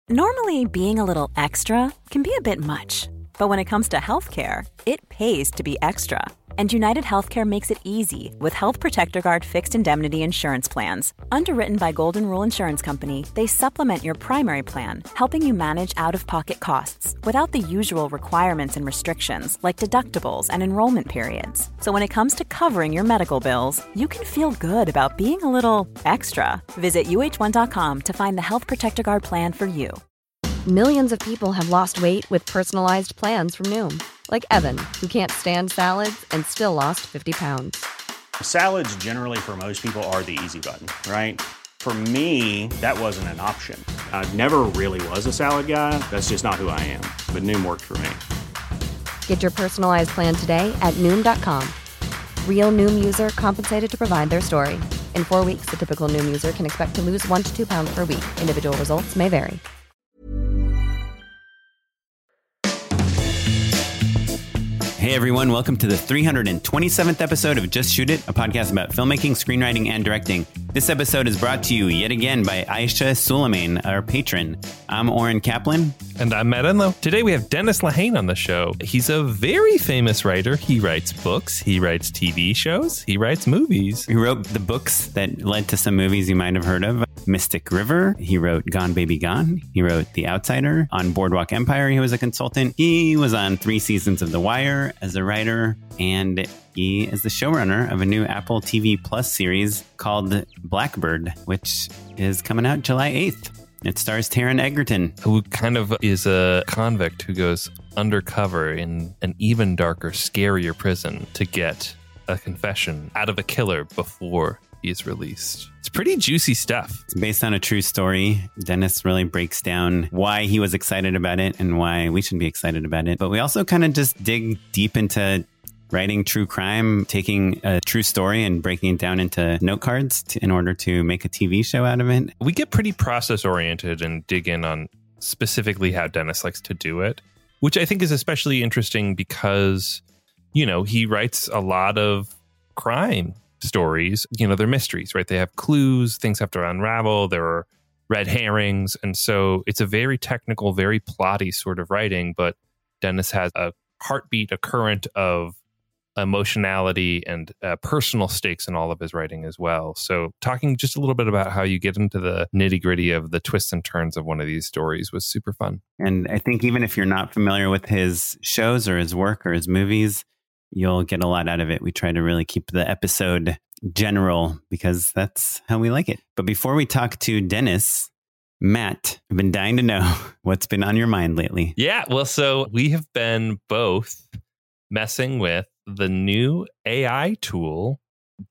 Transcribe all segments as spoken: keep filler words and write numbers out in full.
Normally, being a little extra can be a bit much, but when it comes to healthcare, it pays to be extra. And United Healthcare makes it easy with Health Protector Guard fixed indemnity insurance plans. Underwritten by Golden Rule Insurance Company, they supplement your primary plan, helping you manage out-of-pocket costs without the usual requirements and restrictions like deductibles and enrollment periods. So when it comes to covering your medical bills, you can feel good about being a little extra. Visit U H one dot com to find the Health Protector Guard plan for you. Millions of people have lost weight with personalized plans from Noom. Like Evan, who can't stand salads and still lost fifty pounds. Salads generally for most people are the easy button, right? For me, that wasn't an option. I never really was a salad guy. That's just not who I am. But Noom worked for me. Get your personalized plan today at Noom dot com. Real Noom user compensated to provide their story. In four weeks, the typical Noom user can expect to lose one to two pounds per week. Individual results may vary. Hey everyone, welcome to the three hundred twenty-seventh episode of Just Shoot It, a podcast about filmmaking, screenwriting, and directing. This episode is brought to you yet again by Aisha Suleiman, our patron. I'm Oren Kaplan. And I'm Matt Enlow. Today we have Dennis Lehane on the show. He's a very famous writer. He writes books, he writes T V shows, he writes movies. He wrote the books that led to some movies you might have heard of. Mystic River. He wrote Gone Baby Gone. He wrote The Outsider. On Boardwalk Empire, he was a consultant. He was on three seasons of The Wire as a writer, and he is the showrunner of a new Apple T V Plus series called Blackbird, which is coming out July eighth. It stars Taron Egerton, who kind of is a convict who goes undercover in an even darker, scarier prison to get a confession out of a killer before he is released. It's pretty juicy stuff. It's based on a true story. Dennis really breaks down why he was excited about it and why we should be excited about it. But we also kind of just dig deep into writing true crime, taking a true story and breaking it down into note cards to, in order to make a T V show out of it. We get pretty process oriented and dig in on specifically how Dennis likes to do it, which I think is especially interesting because, you know, he writes a lot of crime stories. You know, they're mysteries, right? They have clues, things have to unravel, there are red herrings. And so it's a very technical, very plotty sort of writing, but Dennis has a heartbeat, a current of emotionality and uh, personal stakes in all of his writing as well. So talking just a little bit about how you get into the nitty gritty of the twists and turns of one of these stories was super fun. And I think even if you're not familiar with his shows or his work or his movies, you'll get a lot out of it. We try to really keep the episode general because that's how we like it. But before we talk to Dennis, Matt, I've been dying to know what's been on your mind lately. Yeah, well, so we have been both messing with the new A I tool,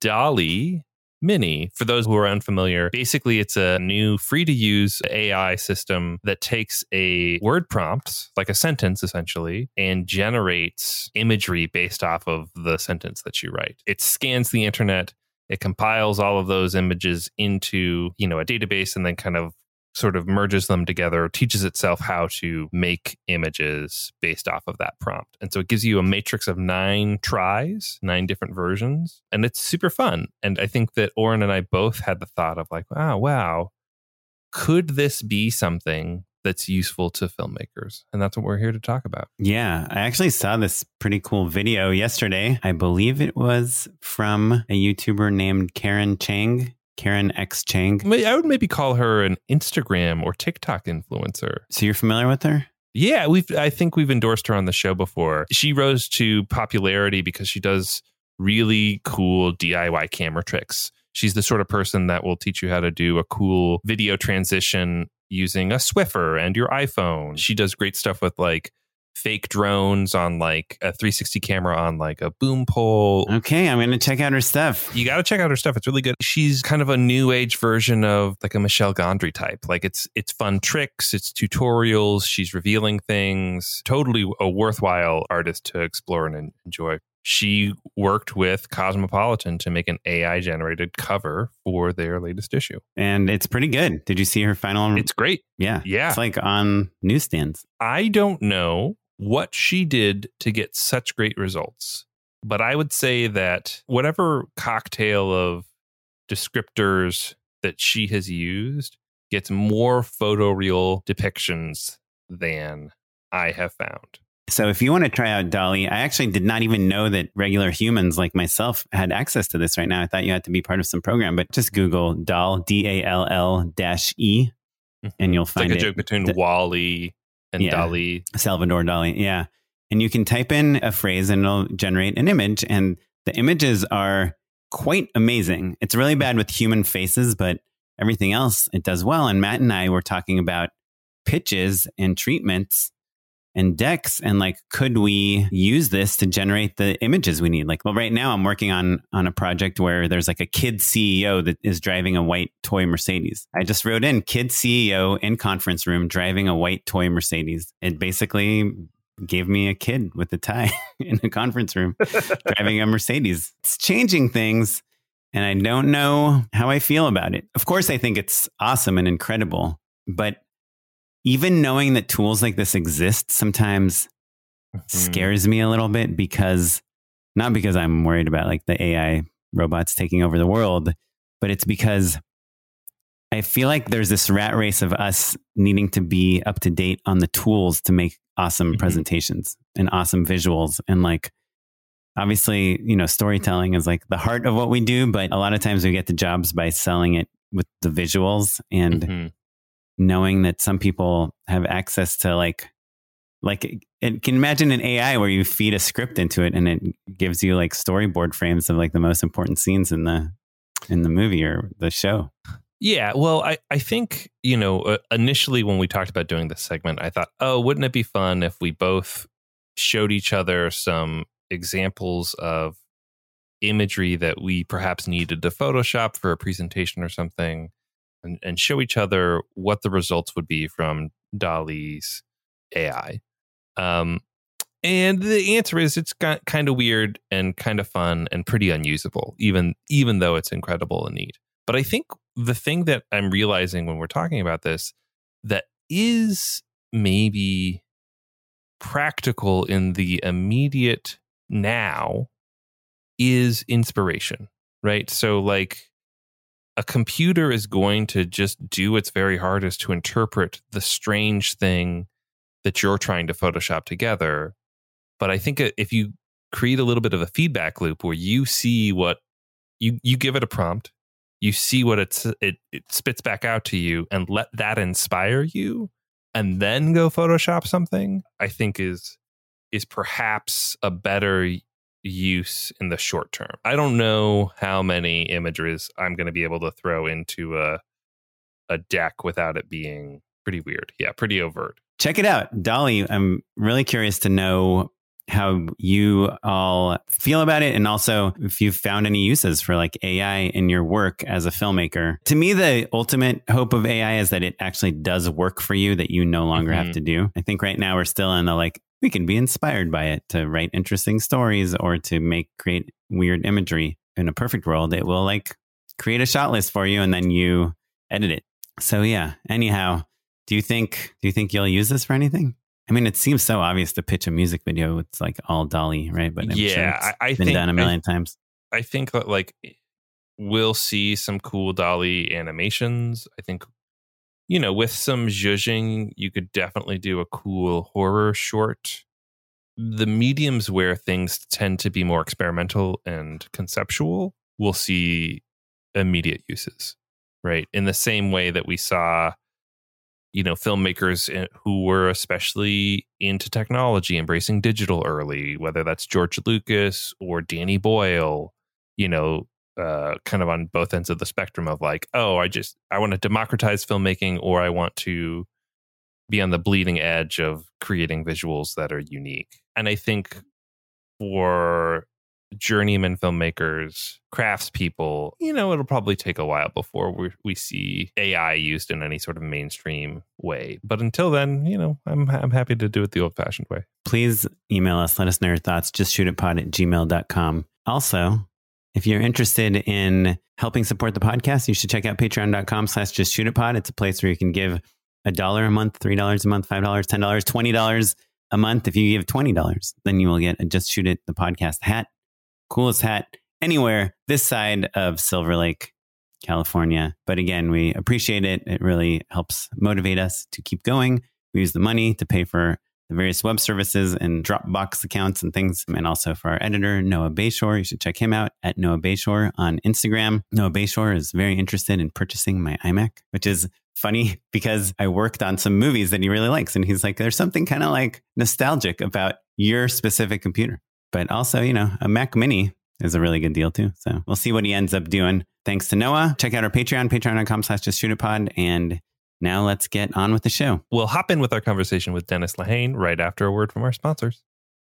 DALL-E Mini. For those who are unfamiliar, basically it's a new free-to-use A I system that takes a word prompt, like a sentence essentially, and generates imagery based off of the sentence that you write. It scans the internet, it compiles all of those images into, you know, a database and then kind of sort of merges them together, teaches itself how to make images based off of that prompt. And so it gives you a matrix of nine tries, nine different versions, and it's super fun. And I think that Oren and I both had the thought of like, oh, wow, could this be something that's useful to filmmakers? And that's what we're here to talk about. Yeah, I actually saw this pretty cool video yesterday. I believe it was from a YouTuber named Karen Chang. Karen X Chang. I would maybe call her an Instagram or TikTok influencer. So you're familiar with her? Yeah, we've. I think we've endorsed her on the show before. She rose to popularity because she does really cool D I Y camera tricks. She's the sort of person that will teach you how to do a cool video transition using a Swiffer and your iPhone. She does great stuff with like fake drones on like a three sixty camera on like a boom pole. Okay, I'm going to check out her stuff. You got to check out her stuff. It's really good. She's kind of a new age version of like a Michelle Gondry type. Like it's it's fun tricks, it's tutorials, she's revealing things. Totally a worthwhile artist to explore and enjoy. She worked with Cosmopolitan to make an A I generated cover for their latest issue. And it's pretty good. Did you see her final? It's great. Yeah. Yeah. It's like on newsstands. I don't know what she did to get such great results, but I would say that whatever cocktail of descriptors that she has used gets more photoreal depictions than I have found. So if you want to try out DALL-E, I actually did not even know that regular humans like myself had access to this right now. I thought you had to be part of some program, but just Google DALL, D A L L dash E, and you'll find it's like a it. joke between the, Wall-E and yeah, DALL-E. Salvador Dali, yeah. And you can type in a phrase and it'll generate an image. And the images are quite amazing. It's really bad with human faces, but everything else it does well. And Matt and I were talking about pitches and treatments and decks, and like, could we use this to generate the images we need? Like, well, right now I'm working on on a project where there's like a kid C E O that is driving a white toy Mercedes. I just wrote in kid C E O in conference room driving a white toy Mercedes. It basically gave me a kid with a tie in a conference room driving a Mercedes. It's changing things, and I don't know how I feel about it. Of course, I think it's awesome and incredible, but even knowing that tools like this exist sometimes mm-hmm. scares me a little bit, because not because I'm worried about like the A I robots taking over the world, but it's because I feel like there's this rat race of us needing to be up to date on the tools to make awesome mm-hmm. presentations and awesome visuals. And like, obviously, you know, storytelling is like the heart of what we do, but a lot of times we get the jobs by selling it with the visuals and mm-hmm. knowing that some people have access to like, like it can imagine an A I where you feed a script into it and it gives you like storyboard frames of like the most important scenes in the, in the movie or the show. Yeah. Well, I, I think, you know, uh, initially when we talked about doing this segment, I thought, oh, wouldn't it be fun if we both showed each other some examples of imagery that we perhaps needed to Photoshop for a presentation or something, and, and show each other what the results would be from DALL-E's A I. Um, and the answer is it's got kind of weird and kind of fun and pretty unusable, even even though it's incredible and neat. But I think the thing that I'm realizing when we're talking about this that is maybe practical in the immediate now is inspiration, right? So like a computer is going to just do its very hardest to interpret the strange thing that you're trying to Photoshop together. But I think if you create a little bit of a feedback loop where you see what you, you give it a prompt, you see what it's, it, it spits back out to you, and let that inspire you, and then go Photoshop something, I think is is perhaps a better use in the short term. I don't know how many images I'm going to be able to throw into a a deck without it being pretty weird. Yeah, pretty overt. Check it out. DALL-E, I'm really curious to know how you all feel about it, and also if you've found any uses for like A I in your work as a filmmaker. To me, the ultimate hope of A I is that it actually does work for you, that you no longer mm-hmm. have to do. I think right now we're still in the like, we can be inspired by it to write interesting stories or to make create weird imagery. In a perfect world, it will like create a shot list for you and then you edit it. So yeah, anyhow, do you think do you think you'll use this for anything? I mean, it seems so obvious to pitch a music video. It's like all DALL-E, right? But I'm yeah, sure it's I, I been think, done a million I, times. I think that like we'll see some cool DALL-E animations. I think, you know, with some zhuzhing, you could definitely do a cool horror short. The mediums where things tend to be more experimental and conceptual, we'll see immediate uses, right? In the same way that we saw, you know, filmmakers who were especially into technology, embracing digital early, whether that's George Lucas or Danny Boyle, you know, uh, kind of on both ends of the spectrum of like, oh, I just, I want to democratize filmmaking, or I want to be on the bleeding edge of creating visuals that are unique. And I think for journeyman filmmakers, craftspeople, you know, it'll probably take a while before we we see A I used in any sort of mainstream way. But until then, you know, I'm I'm happy to do it the old-fashioned way. Please email us. Let us know your thoughts. just shoot it pod at gmail dot com. Also, if you're interested in helping support the podcast, you should check out patreon dot com slash just shoot it pod. It's a place where you can give a dollar a month, three dollars a month, five dollars, ten dollars, twenty dollars a month. If you give twenty dollars, then you will get a Just Shoot It, the podcast hat. Coolest hat anywhere this side of Silver Lake. California. But again, we appreciate it. It really helps motivate us to keep going. We use the money to pay for the various web services and Dropbox accounts and things. And also for our editor, Noah Bayshore. You should check him out at Noah Bayshore on Instagram. Noah Bayshore is very interested in purchasing my iMac, which is funny because I worked on some movies that he really likes. And he's like, there's something kind of like nostalgic about your specific computer. But also, you know, a Mac Mini is a really good deal too. So we'll see what he ends up doing. Thanks to Noah. Check out our Patreon, patreon.com slash just shoot it pod. And now let's get on with the show. We'll hop in with our conversation with Dennis Lehane right after a word from our sponsors.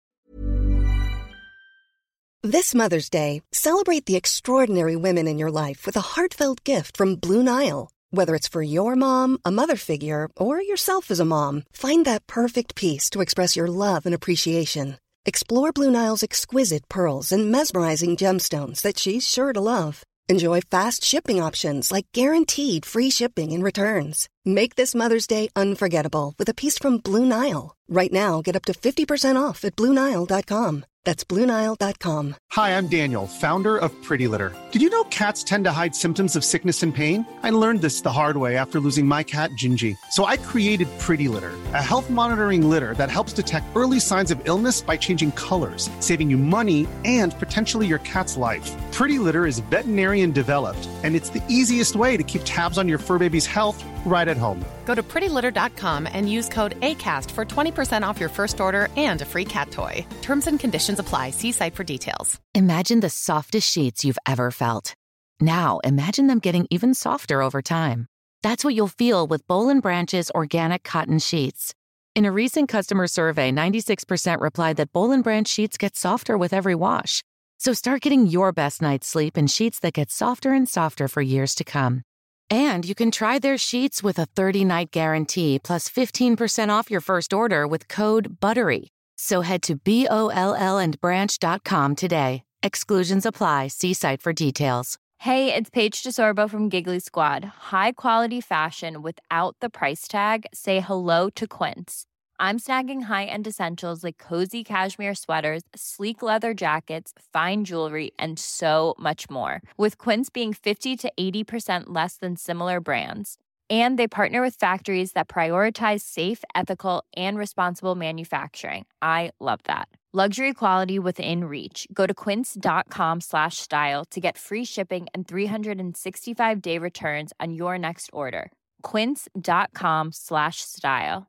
This Mother's Day, celebrate the extraordinary women in your life with a heartfelt gift from Blue Nile. Whether it's for your mom, a mother figure, or yourself as a mom, find that perfect piece to express your love and appreciation. Explore Blue Nile's exquisite pearls and mesmerizing gemstones that she's sure to love. Enjoy fast shipping options like guaranteed free shipping and returns. Make this Mother's Day unforgettable with a piece from Blue Nile. Right now, get up to fifty percent off at Blue Nile dot com. That's Blue Nile dot com. Hi, I'm Daniel, founder of Pretty Litter. Did you know cats tend to hide symptoms of sickness and pain? I learned this the hard way after losing my cat, Gingy. So I created Pretty Litter, a health monitoring litter that helps detect early signs of illness by changing colors, saving you money and potentially your cat's life. Pretty Litter is veterinarian developed, and it's the easiest way to keep tabs on your fur baby's health right at home. Go to pretty litter dot com and use code ACAST for twenty percent off your first order and a free cat toy. Terms and conditions apply. See site for details. Imagine the softest sheets you've ever felt. Now, imagine them getting even softer over time. That's what you'll feel with Boll and Branch's organic cotton sheets. In a recent customer survey, ninety-six percent replied that Boll and Branch sheets get softer with every wash. So start getting your best night's sleep in sheets that get softer and softer for years to come. And you can try their sheets with a thirty-night guarantee plus fifteen percent off your first order with code BUTTERY. So head to B O L L and branch dot com today. Exclusions apply. See site for details. Hey, it's Paige DeSorbo from Giggly Squad. High quality fashion without the price tag. Say hello to Quince. I'm snagging high-end essentials like cozy cashmere sweaters, sleek leather jackets, fine jewelry, and so much more. With Quince being fifty to eighty percent less than similar brands. And they partner with factories that prioritize safe, ethical, and responsible manufacturing. I love that. Luxury quality within reach. Go to quince.com slash style to get free shipping and three sixty-five day returns on your next order. Quince.com slash style.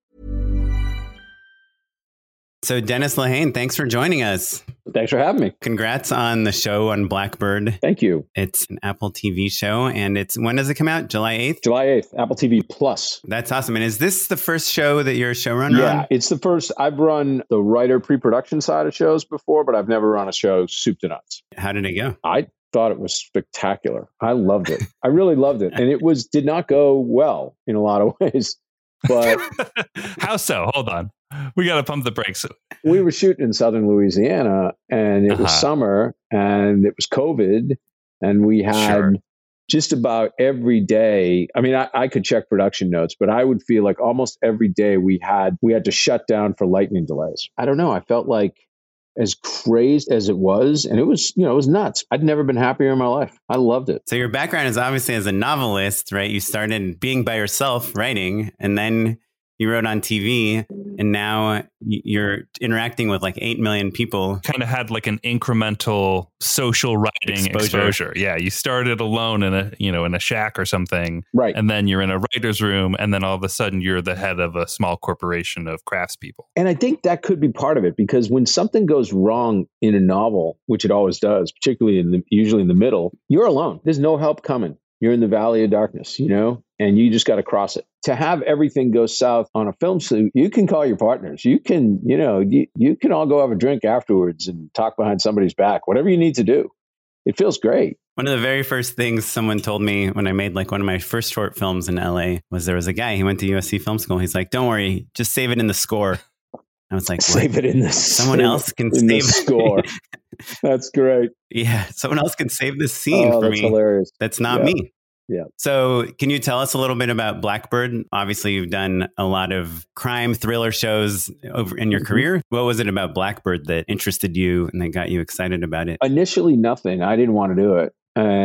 So Dennis Lehane, thanks for joining us. Thanks for having me. Congrats on the show on Blackbird. Thank you. It's an Apple T V show, and it's when does it come out? July eighth? July eighth, Apple T V Plus. That's awesome. And is this the first show that you're a showrunner yeah, on? It's the first. I've run the writer pre-production side of shows before, but I've never run a show soup to nuts. How did it go? I thought it was spectacular. I loved it. I really loved it. And it was did not go well in a lot of ways. But how so? Hold on. We got to pump the brakes. We were shooting in southern Louisiana, and it uh-huh. was summer, and it was COVID, and we had sure. just about every day. I mean, I, I could check production notes, but I would feel like almost every day we had we had to shut down for lightning delays. I don't know. I felt like as crazed as it was, and it was, you know, it was nuts. I'd never been happier in my life. I loved it. So your background is obviously as a novelist, right? You started being by yourself writing, and then you wrote on T V, and now you're interacting with like eight million people. Kind of had like an incremental social writing exposure. exposure. Yeah, you started alone in a, you know, in a shack or something. Right. And then you're in a writer's room, and then all of a sudden you're the head of a small corporation of craftspeople. And I think that could be part of it, because when something goes wrong in a novel, which it always does, particularly in the, usually in the middle, you're alone. There's no help coming. You're in the valley of darkness, you know, and you just got to cross it. To have everything go south on a film shoot, you can call your partners. You can, you know, you, you can all go have a drink afterwards and talk behind somebody's back, whatever you need to do. It feels great. One of the very first things someone told me when I made like one of my first short films in L A was there was a guy, he went to U S C Film School. He's like, don't worry, just save it in the score. I was like, save it in the someone else can save the score. That's great. Yeah, someone else can save this scene oh, for that's me. Hilarious. That's not yeah. me. Yeah. So can you tell us a little bit about Blackbird? Obviously, you've done a lot of crime thriller shows over in your mm-hmm. career. What was it about Blackbird that interested you and that got you excited about it? Initially, nothing. I didn't want to do it. And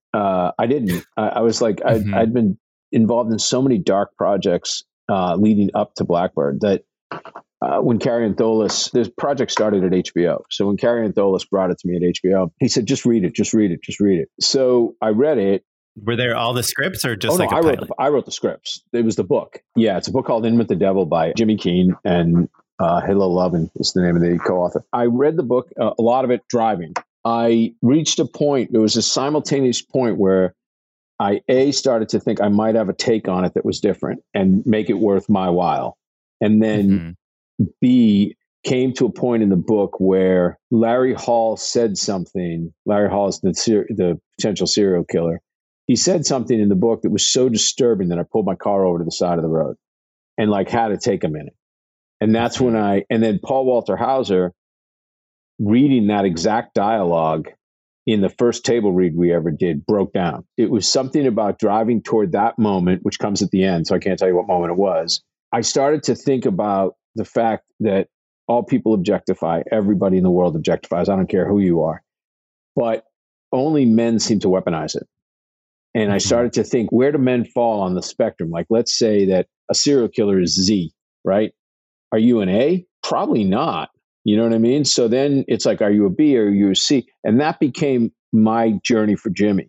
Uh, I didn't. I, I was like, I'd, mm-hmm. I'd been involved in so many dark projects uh, leading up to Blackbird that uh, when Carrie Antholis, this project started at H B O. So when Carrie Antholis brought it to me at H B O, he said, just read it, just read it, just read it. So I read it. Were there all the scripts or just oh, like no, a I pilot? wrote the, I wrote the scripts. It was the book. Yeah, it's a book called In With the Devil by Jimmy Keene and uh, Hillel Lovin is the name of the co-author. I read the book, uh, a lot of it driving. I reached a point, there was a simultaneous point where I, A, started to think I might have a take on it that was different and make it worth my while. And then mm-hmm. B, came to a point in the book where Larry Hall said something. Larry Hall is the, ser- the potential serial killer. He said something in the book that was so disturbing that I pulled my car over to the side of the road and like had to take a minute. And that's when I, and then Paul Walter Hauser reading that exact dialogue in the first table read we ever did broke down. It was something about driving toward that moment, which comes at the end. So I can't tell you what moment it was. I started to think about the fact that all people objectify, everybody in the world objectifies. I don't care who you are, but only men seem to weaponize it. And I started to think, where do men fall on the spectrum? Like, let's say that a serial killer is Z, right? Are you an A? Probably not. You know what I mean? So then it's like, are you a B or are you a C? And that became my journey for Jimmy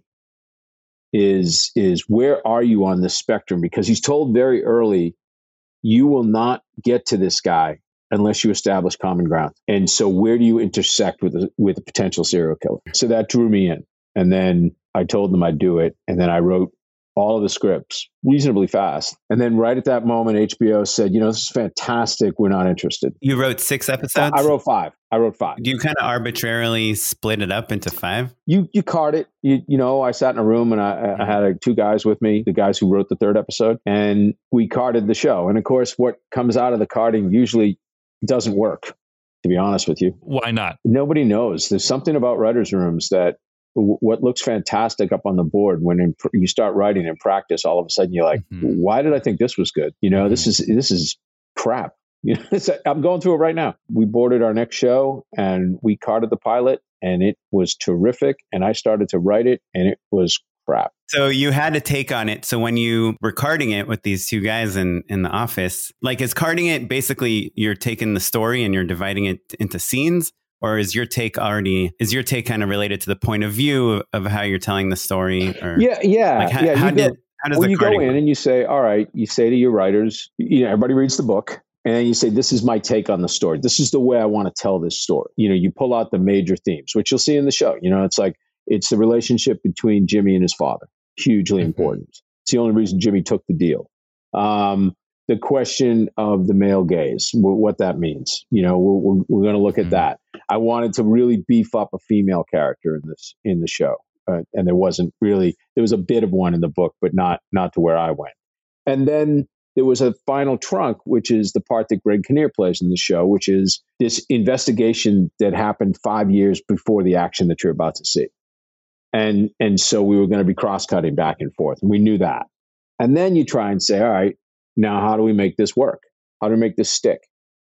is, is where are you on this spectrum? Because he's told very early, you will not get to this guy unless you establish common ground. And so where do you intersect with a, with a potential serial killer? So that drew me in. And then I told them I'd do it. And then I wrote all of the scripts reasonably fast. And then right at that moment, H B O said, you know, this is fantastic. We're not interested. You wrote six episodes? I wrote five. I wrote five. Do you kind of arbitrarily split it up into five? You you card it. You you know, I sat in a room and I, I had uh, two guys with me, the guys who wrote the third episode, and we carded the show. And of course, what comes out of the carding usually doesn't work, to be honest with you. Why not? Nobody knows. There's something about writers' rooms that w- what looks fantastic up on the board when in pr- you start writing in practice, all of a sudden you're like, mm-hmm. why did I think this was good? You know, mm-hmm. this is this is crap. You know, it's, I'm going through it right now. We boarded our next show and we carded the pilot and it was terrific. And I started to write it and it was crap. So you had to take on it. So when you were carding it with these two guys in, in the office, like is carding it basically you're taking the story and you're dividing it into scenes? Or is your take already, is your take kind of related to the point of view of how you're telling the story? Or yeah, yeah. Like how, yeah how, go, did, how does well, the you carding go in work? And you say, all right, you say to your writers, you know, everybody reads the book. And then you say, this is my take on the story. This is the way I want to tell this story. You know, you pull out the major themes, which you'll see in the show. You know, it's like, it's the relationship between Jimmy and his father. Hugely mm-hmm. important. It's the only reason Jimmy took the deal. Um, the question of the male gaze, w- what that means. You know, we're, we're, we're going to look mm-hmm. at that. I wanted to really beef up a female character in this in the show, uh, and there wasn't really. There was a bit of one in the book, but not not to where I went. And then there was a final trunk, which is the part that Greg Kinnear plays in the show, which is this investigation that happened five years before the action that you're about to see. And and so we were going to be cross-cutting back and forth. And we knew that. And then you try and say, all right, now how do we make this work? How do we make this stick?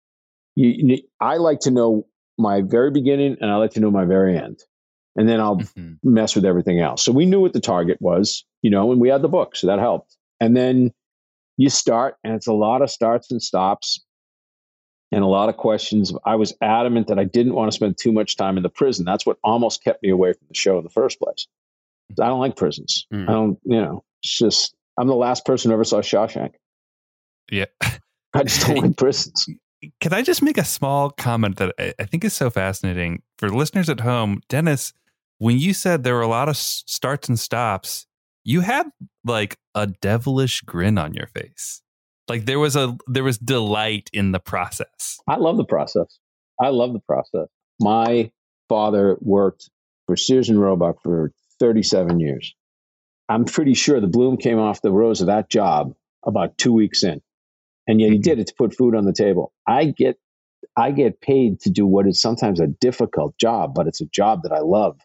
You, you, I like to know my very beginning and I like to know my very end. And then I'll mm-hmm. mess with everything else. So we knew what the target was, you know, and we had the book. So that helped. And then you start, and it's a lot of starts and stops and a lot of questions. I was adamant that I didn't want to spend too much time in the prison. That's what almost kept me away from the show in the first place. I don't like prisons. Mm. I don't, you know, it's just, I'm the last person who ever saw Shawshank. Yeah. I just don't like prisons. Can I just make a small comment that I think is so fascinating for listeners at home? Dennis, when you said there were a lot of starts and stops, you had like a devilish grin on your face. Like there was a there was delight in the process. I love the process. I love the process. My father worked for Sears and Roebuck for thirty-seven years. I'm pretty sure the bloom came off the rose of that job about two weeks in. And yet he did it to put food on the table. I get I get paid to do what is sometimes a difficult job, but it's a job that I love.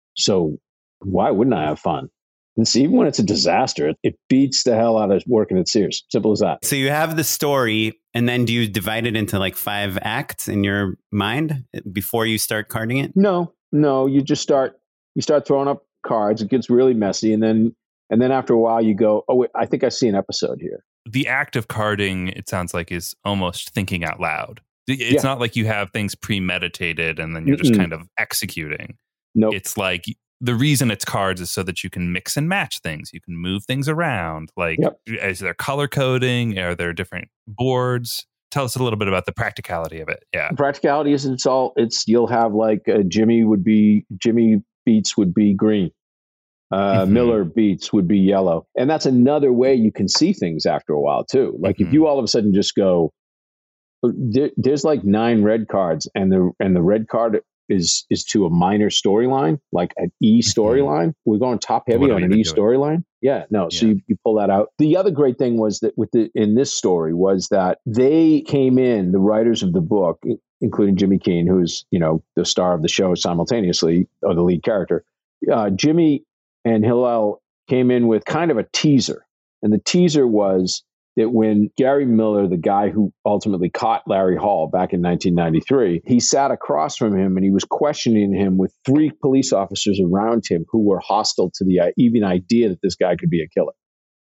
So why wouldn't I have fun? And see, even when it's a disaster, it, it beats the hell out of working at Sears. Simple as that. So you have the story, and then do you divide it into like five acts in your mind before you start carding it? No, no. You just start, you start throwing up cards. It gets really messy, and then and then after a while, you go, "Oh, wait, I think I see an episode here." The act of carding, it sounds like, is almost thinking out loud. It's yeah. not like you have things premeditated and then you're just Mm-mm. kind of executing. No, nope. It's like the reason it's cards is so that you can mix and match things. You can move things around. Like, yep. is there color coding? Are there different boards? Tell us a little bit about the practicality of it. Yeah. The practicality is it's all, it's, you'll have like uh, Jimmy would be, Jimmy Beats would be green. Uh, mm-hmm. Miller Beats would be yellow. And that's another way you can see things after a while too. Like mm-hmm. if you all of a sudden just go, there, there's like nine red cards and the, and the red card is, is to a minor storyline, like an E storyline. Mm-hmm. We're going top heavy on an E storyline. Yeah, no. Yeah. So you, you pull that out. The other great thing was that with the, in this story was that they came in, the writers of the book, including Jimmy Keene, who's, you know, the star of the show simultaneously, or the lead character, uh, Jimmy and Hillel came in with kind of a teaser. And the teaser was that when Gary Miller, the guy who ultimately caught Larry Hall back in nineteen ninety-three, he sat across from him and he was questioning him with three police officers around him who were hostile to the uh, even idea that this guy could be a killer.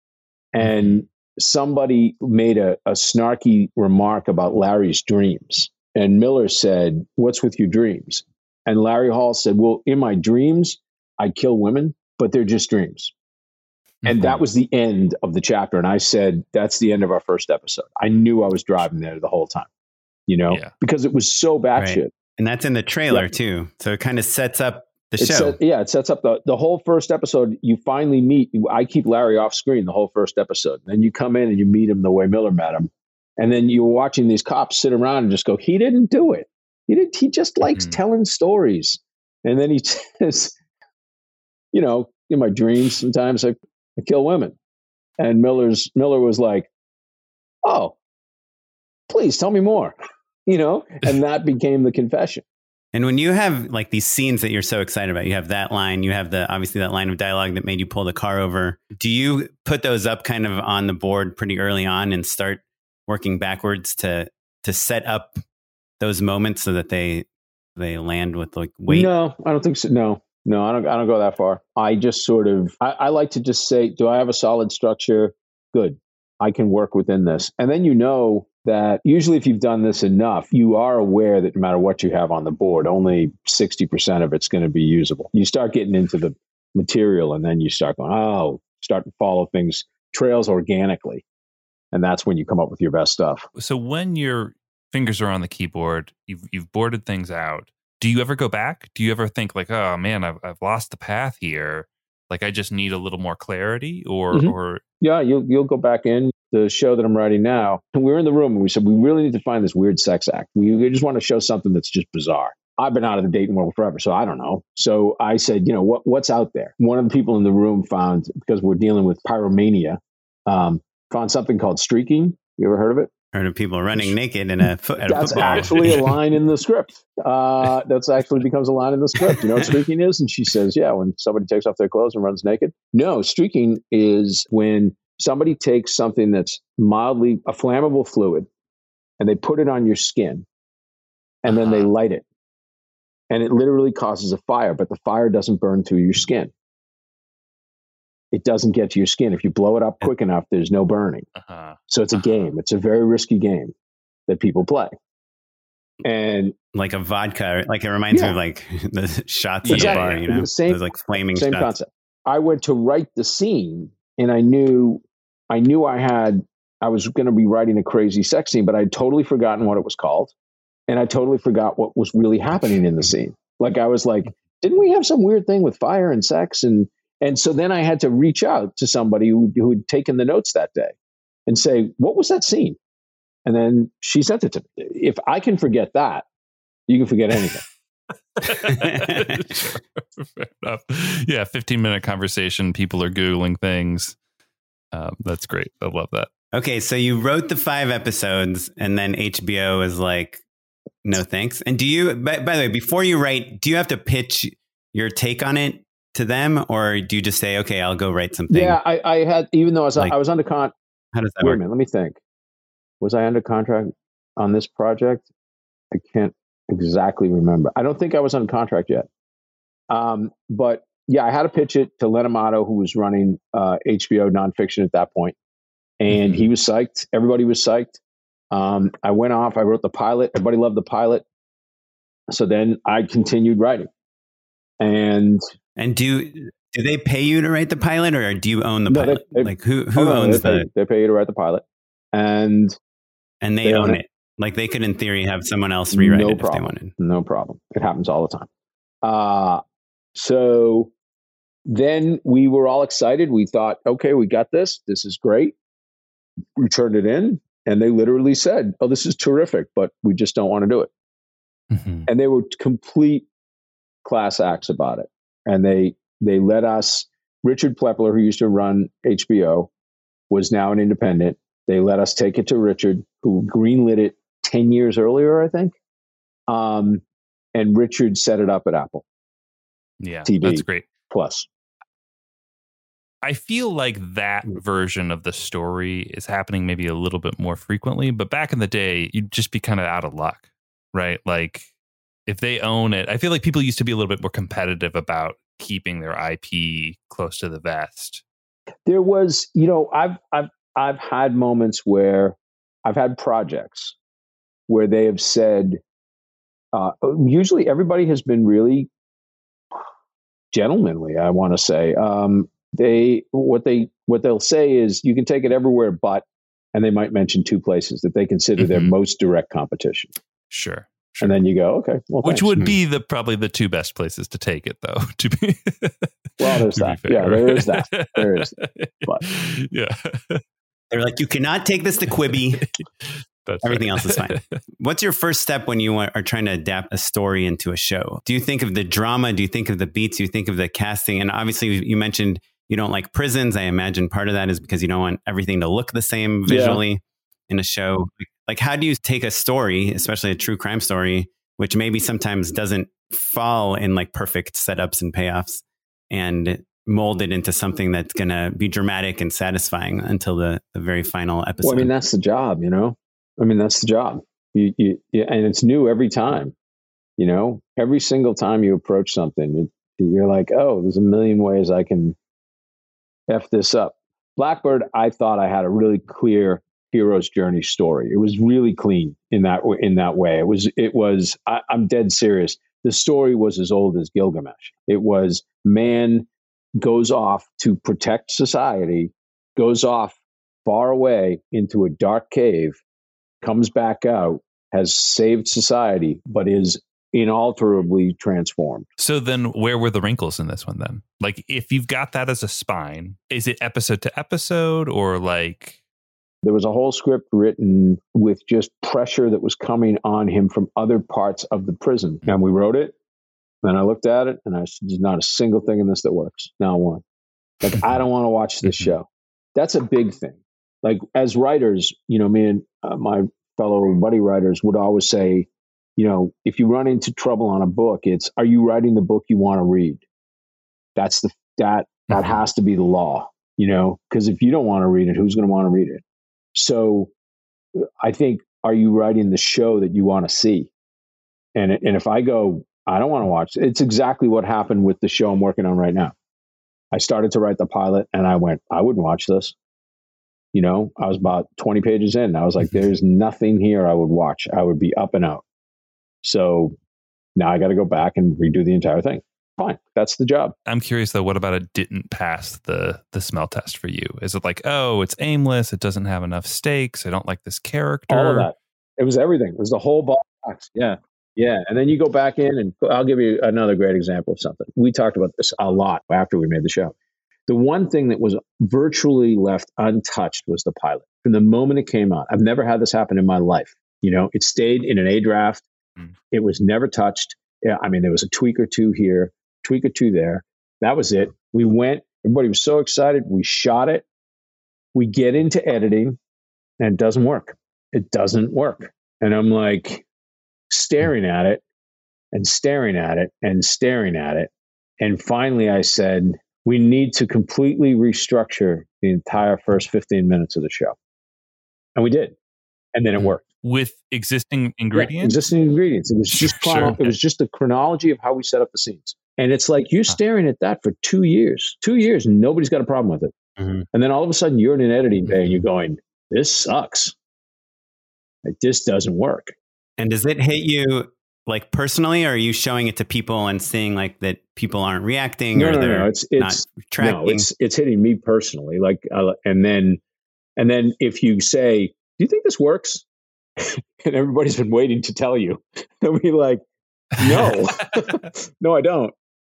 And somebody made a, a snarky remark about Larry's dreams. And Miller said, "What's with your dreams?" And Larry Hall said, "Well, in my dreams, I kill women, but they're just dreams." And mm-hmm. that was the end of the chapter. And I said, that's the end of our first episode. I knew I was driving there the whole time, you know, yeah. because it was so batshit. Right. And that's in the trailer yeah. too. So it kind of sets up the it show. Set, yeah, it sets up the, the whole first episode. You finally meet, I keep Larry off screen the whole first episode. Then you come in and you meet him the way Miller met him. And then you're watching these cops sit around and just go, he didn't do it. He didn't, he just likes mm-hmm. telling stories. And then he says, you know, in my dreams, sometimes I, I kill women. And Miller's Miller was like, "Oh, please tell me more," you know, and that became the confession. And when you have like these scenes that you're so excited about, you have that line, you have the obviously that line of dialogue that made you pull the car over. Do you put those up kind of on the board pretty early on and start working backwards to to set up those moments so that they they land with like weight? No, I don't think so. No. No, I don't. I don't go that far. I just sort of. I, I like to just say, "Do I have a solid structure? Good. I can work within this." And then you know that usually, if you've done this enough, you are aware that no matter what you have on the board, only sixty percent of it's going to be usable. You start getting into the material, and then you start going, "Oh," start to follow things trails organically, and that's when you come up with your best stuff. So when your fingers are on the keyboard, you've you've boarded things out. Do you ever go back? Do you ever think like, oh man, I've I've lost the path here. Like I just need a little more clarity, or mm-hmm. or yeah, you'll you'll go back in the show that I'm writing now. And we were in the room and we said we really need to find this weird sex act. We, we just want to show something that's just bizarre. I've been out of the dating world forever, so I don't know. So I said, you know, what what's out there? One of the people in the room found, because we're dealing with pyromania, um, found something called streaking. You ever heard of it? Heard of people running naked in a, fo- at a that's football. That's actually a line in the script. Uh, that's actually becomes a line in the script. You know what streaking is? And she says, yeah, when somebody takes off their clothes and runs naked. No, streaking is when somebody takes something that's mildly a flammable fluid and they put it on your skin and uh-huh. then they light it. And it literally causes a fire, but the fire doesn't burn through your skin. It doesn't get to your skin. If you blow it up quick enough, there's no burning. Uh-huh. So it's a uh-huh. game. It's a very risky game that people play. And like a vodka, like it reminds yeah. me of like the shots exactly. at the bar, you know, the same, those like flaming same shots. Concept. I went to write the scene and I knew, I knew I had, I was going to be writing a crazy sex scene, but I'd totally forgotten what it was called. And I totally forgot what was really happening in the scene. Like I was like, didn't we have some weird thing with fire and sex? And And so then I had to reach out to somebody who, who had taken the notes that day and say, what was that scene? And then she sent it to me. If I can forget that, you can forget anything. Sure. Fair enough. Yeah, fifteen minute conversation. People are Googling things. Um, that's great. I love that. Okay, so you wrote the five episodes and then H B O is like, no thanks. And do you, by, by the way, before you write, do you have to pitch your take on it to them, or do you just say, okay, I'll go write something? Yeah, I, I had, even though I was, like, I was under con. How does that wait work? a minute, let me think. Was I under contract on this project? I can't exactly remember. I don't think I was under contract yet. Um, but yeah, I had to pitch it to Len Amato, who was running uh, H B O nonfiction at that point. And mm-hmm. he was psyched. Everybody was psyched. Um, I went off. I wrote the pilot. Everybody loved the pilot. So then I continued writing. And and do do they pay you to write the pilot, or do you own the no, pilot? They, they, like who who oh, owns no, they the? Pay, they pay you to write the pilot, and and they, they own, own it. it. Like they could, in theory, have someone else rewrite no it problem. if they wanted. No problem. It happens all the time. Uh, so then we were all excited. We thought, okay, we got this. This is great. We turned it in, and they literally said, "Oh, this is terrific, but we just don't want to do it." Mm-hmm. And they were complete class acts about it. And they they let us, Richard Plepler, who used to run H B O, was now an independent. They let us take it to Richard, who greenlit it ten years earlier, I think. Um, and Richard set it up at Apple. Yeah, T V that's great. Plus. I feel like that version of the story is happening maybe a little bit more frequently, but back in the day, you'd just be kind of out of luck, right? Like if they own it, I feel like people used to be a little bit more competitive about keeping their I P close to the vest. There was, you know, I've I've I've had moments where I've had projects where they have said, uh, usually everybody has been really gentlemanly, I want to say. Um, they what they what they'll say is you can take it everywhere, but, and they might mention two places that they consider mm-hmm. their most direct competition. Sure. Sure. And then you go, okay, well, which thanks. would be the probably the two best places to take it, though. To be well, there's that. Fair, yeah, right? there is that. There is. That. But yeah, they're like, you cannot take this to Quibi. That's Everything right. else is fine. What's your first step when you are trying to adapt a story into a show? Do you think of the drama? Do you think of the beats? Do you think of the casting? And obviously, you mentioned you don't like prisons. I imagine part of that is because you don't want everything to look the same visually yeah. in a show. Like, how do you take a story, especially a true crime story, which maybe sometimes doesn't fall in like perfect setups and payoffs, and mold it into something that's going to be dramatic and satisfying until the, the very final episode? Well, I mean, that's the job, you know? I mean, that's the job. You, you, you, and it's new every time, you know? Every single time you approach something, it, you're like, oh, there's a million ways I can F this up. Blackbird, I thought I had a really clear hero's journey story. It was really clean in that in that way. It was it was I, I'm dead serious. The story was as old as Gilgamesh. It was man goes off to protect society, goes off far away into a dark cave, comes back out, has saved society, but is inalterably transformed. So then where were the wrinkles in this one then? Like if you've got that as a spine, is it episode to episode or like... There was a whole script written with just pressure that was coming on him from other parts of the prison. And we wrote it, and I looked at it, and I said, there's not a single thing in this that works. Not one. Like, I don't want to watch this show. That's a big thing. Like, as writers, you know, me and uh, my fellow buddy writers would always say, you know, if you run into trouble on a book, it's, are you writing the book you want to read? That's the, that, that has to be the law, you know, because if you don't want to read it, who's going to want to read it? So I think, are you writing the show that you want to see? And and if I go, I don't want to watch, it's exactly what happened with the show I'm working on right now. I started to write the pilot and I went, I wouldn't watch this. You know, I was about twenty pages in. I was like, there's nothing here I would watch. I would be up and out. So now I got to go back and redo the entire thing. Fine. That's the job. I'm curious though, what about it didn't pass the the smell test for you? Is it like, oh, it's aimless, it doesn't have enough stakes, I don't like this character? All of that. It was everything. It was the whole box. Yeah. Yeah. And then you go back in and I'll give you another great example of something. We talked about this a lot after we made the show. The one thing that was virtually left untouched was the pilot. From the moment it came out, I've never had this happen in my life. You know, it stayed in an A draft. Mm. It was never touched. Yeah, I mean, there was a tweak or two here, tweak or two there. That was it. We went, everybody was so excited. We shot it. We get into editing and it doesn't work. It doesn't work. And I'm like staring at it and staring at it and staring at it. And finally I said, we need to completely restructure the entire first fifteen minutes of the show. And we did. And then it worked. With existing ingredients? Yeah, existing ingredients. It was just chrono- sure. It was just the chronology of how we set up the scenes. And it's like you're staring at that for two years, two years, and nobody's got a problem with it. Mm-hmm. And then all of a sudden you're in an editing bay and you're going, this sucks. Like, this doesn't work. And does it hit you like personally, or are you showing it to people and seeing like that people aren't reacting no, or no, they're no. It's, it's, not tracking? No, it's, it's hitting me personally. Like, uh, and then, and then if you say, do you think this works? And everybody's been waiting to tell you, they'll be like, no, no, I don't.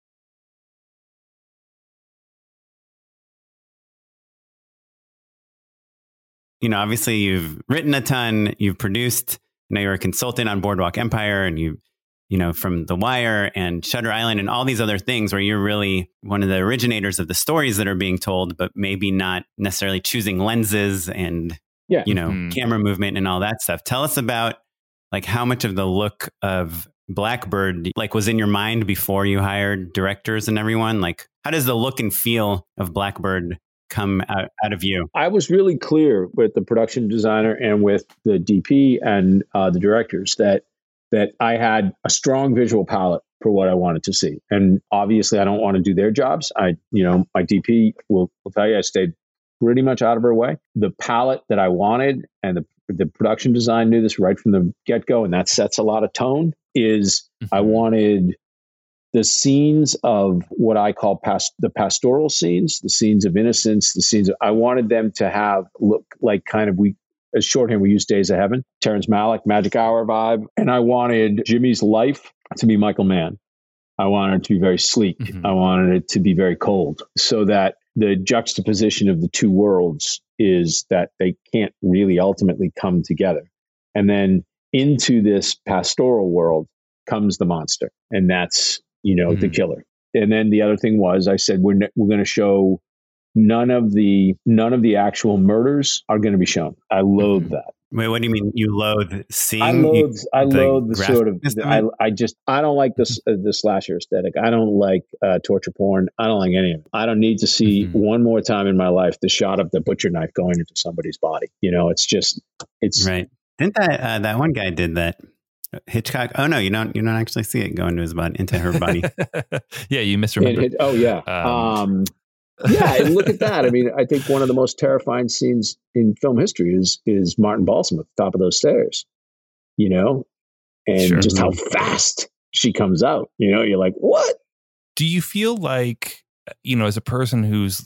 You know, obviously you've written a ton, you've produced, you know, you're a consultant on Boardwalk Empire, and you, you know, from The Wire and Shutter Island and all these other things where you're really one of the originators of the stories that are being told, but maybe not necessarily choosing lenses and, yeah. you know, mm-hmm. camera movement and all that stuff. Tell us about like how much of the look of Blackbird like was in your mind before you hired directors and everyone. Like, how does the look and feel of Blackbird come out, out of you? I was really clear with the production designer and with the D P and uh, the directors that that I had a strong visual palette for what I wanted to see. And obviously I don't want to do their jobs. I, you know, my D P will, will tell you I stayed pretty much out of her way. The palette that I wanted, and the, the production design knew this right from the get-go, and that sets a lot of tone, is mm-hmm. I wanted the scenes of what I call past the pastoral scenes, the scenes of innocence, the scenes of, I wanted them to have look like kind of, we, as shorthand, we use Days of Heaven, Terrence Malick, Magic Hour vibe. And I wanted Jimmy's life to be Michael Mann. I wanted it to be very sleek. Mm-hmm. I wanted it to be very cold, so that the juxtaposition of the two worlds is that they can't really ultimately come together. And then into this pastoral world comes the monster. And that's, you know, mm-hmm. the killer. And then the other thing was, I said, we're, ne- we're going to show none of the, none of the actual murders are going to be shown. I loathe mm-hmm. that. Wait, what do you mean you loathe seeing? I loathe, I the loathe the sort of, the, I, I just, I don't like this, uh, the slasher aesthetic. I don't like uh, torture porn. I don't like any of it. I don't need to see mm-hmm. one more time in my life the shot of the butcher knife going into somebody's body. You know, it's just, it's. Right. Didn't that, uh, that one guy did that? Hitchcock. Oh no, you don't. You don't actually see it go into his body, into her body. Yeah, you misremember. It, oh yeah, um, um, yeah. And look at that. I mean, I think one of the most terrifying scenes in film history is is Martin Balsam at the top of those stairs. You know, and sure. just how fast she comes out. You know, you're like, what? Do you feel like, you know, as a person who's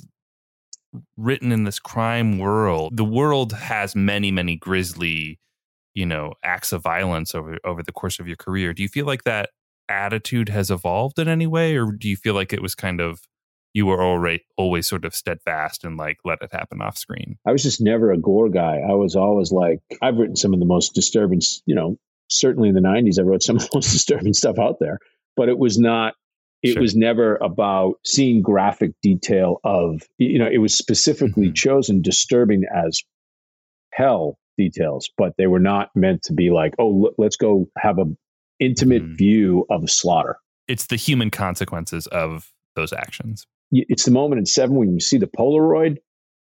written in this crime world, the world has many, many grisly, you know, acts of violence over over the course of your career. Do you feel like that attitude has evolved in any way, or do you feel like it was kind of, you were already always sort of steadfast and like let it happen off screen? I was just never a gore guy. I was always like, I've written some of the most disturbing, you know, certainly in the nineties, I wrote some of the most disturbing stuff out there, but it was not, it sure. was never about seeing graphic detail of, you know, it was specifically mm-hmm. chosen disturbing as hell details, but they were not meant to be like, oh, look, let's go have a intimate mm-hmm. view of a slaughter. It's the human consequences of those actions. It's the moment in Seven when you see the Polaroid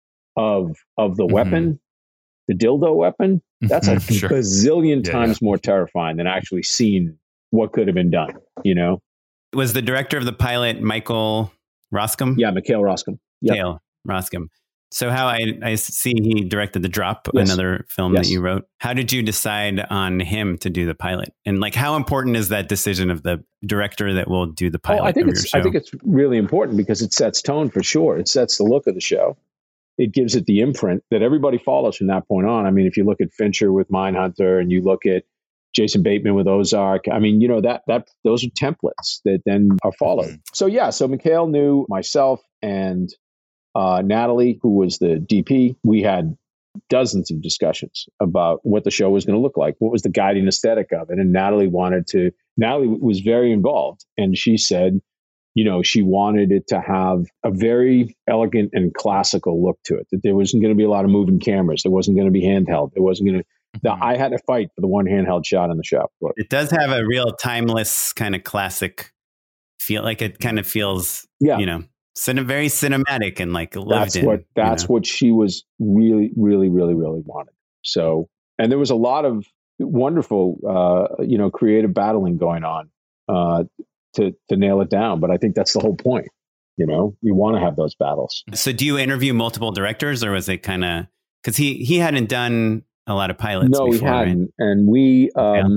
of of the mm-hmm. weapon, the dildo weapon. That's a sure. bazillion yeah, times yeah. more terrifying than actually seeing what could have been done. You know, was the director of the pilot Michael Roscom? Yeah, Mikhail Roscom. Yep. Mikhail Roscom. So how I, I see he directed The Drop, yes. another film yes. that you wrote. How did you decide on him to do the pilot? And like, how important is that decision of the director that will do the pilot? Oh, I think of it's your show? I think it's really important because it sets tone for sure. It sets the look of the show. It gives it the imprint that everybody follows from that point on. I mean, if you look at Fincher with Mindhunter and you look at Jason Bateman with Ozark, I mean, you know, that that those are templates that then are followed. Mm-hmm. So yeah, so Mikhail knew myself and Uh, Natalie, who was the D P. We had dozens of discussions about what the show was going to look like. What was the guiding aesthetic of it? And Natalie wanted to, Natalie was very involved. And she said, you know, she wanted it to have a very elegant and classical look to it, that there wasn't going to be a lot of moving cameras. There wasn't going to be handheld. There wasn't going to, mm-hmm. I had to fight for the one handheld shot in the show. But it does have a real timeless kind of classic feel. Like it kind of feels, yeah. you know, Cine, very cinematic and like lived that's in, what that's you know? what she was really, really, really, really wanted. So, and there was a lot of wonderful, uh, you know, creative battling going on. Uh, to to nail it down. But I think that's the whole point. You know, you want to have those battles. So do you interview multiple directors, or was it kind of, because he, he hadn't done a lot of pilots no, before, he hadn't. right? And we, um, yeah.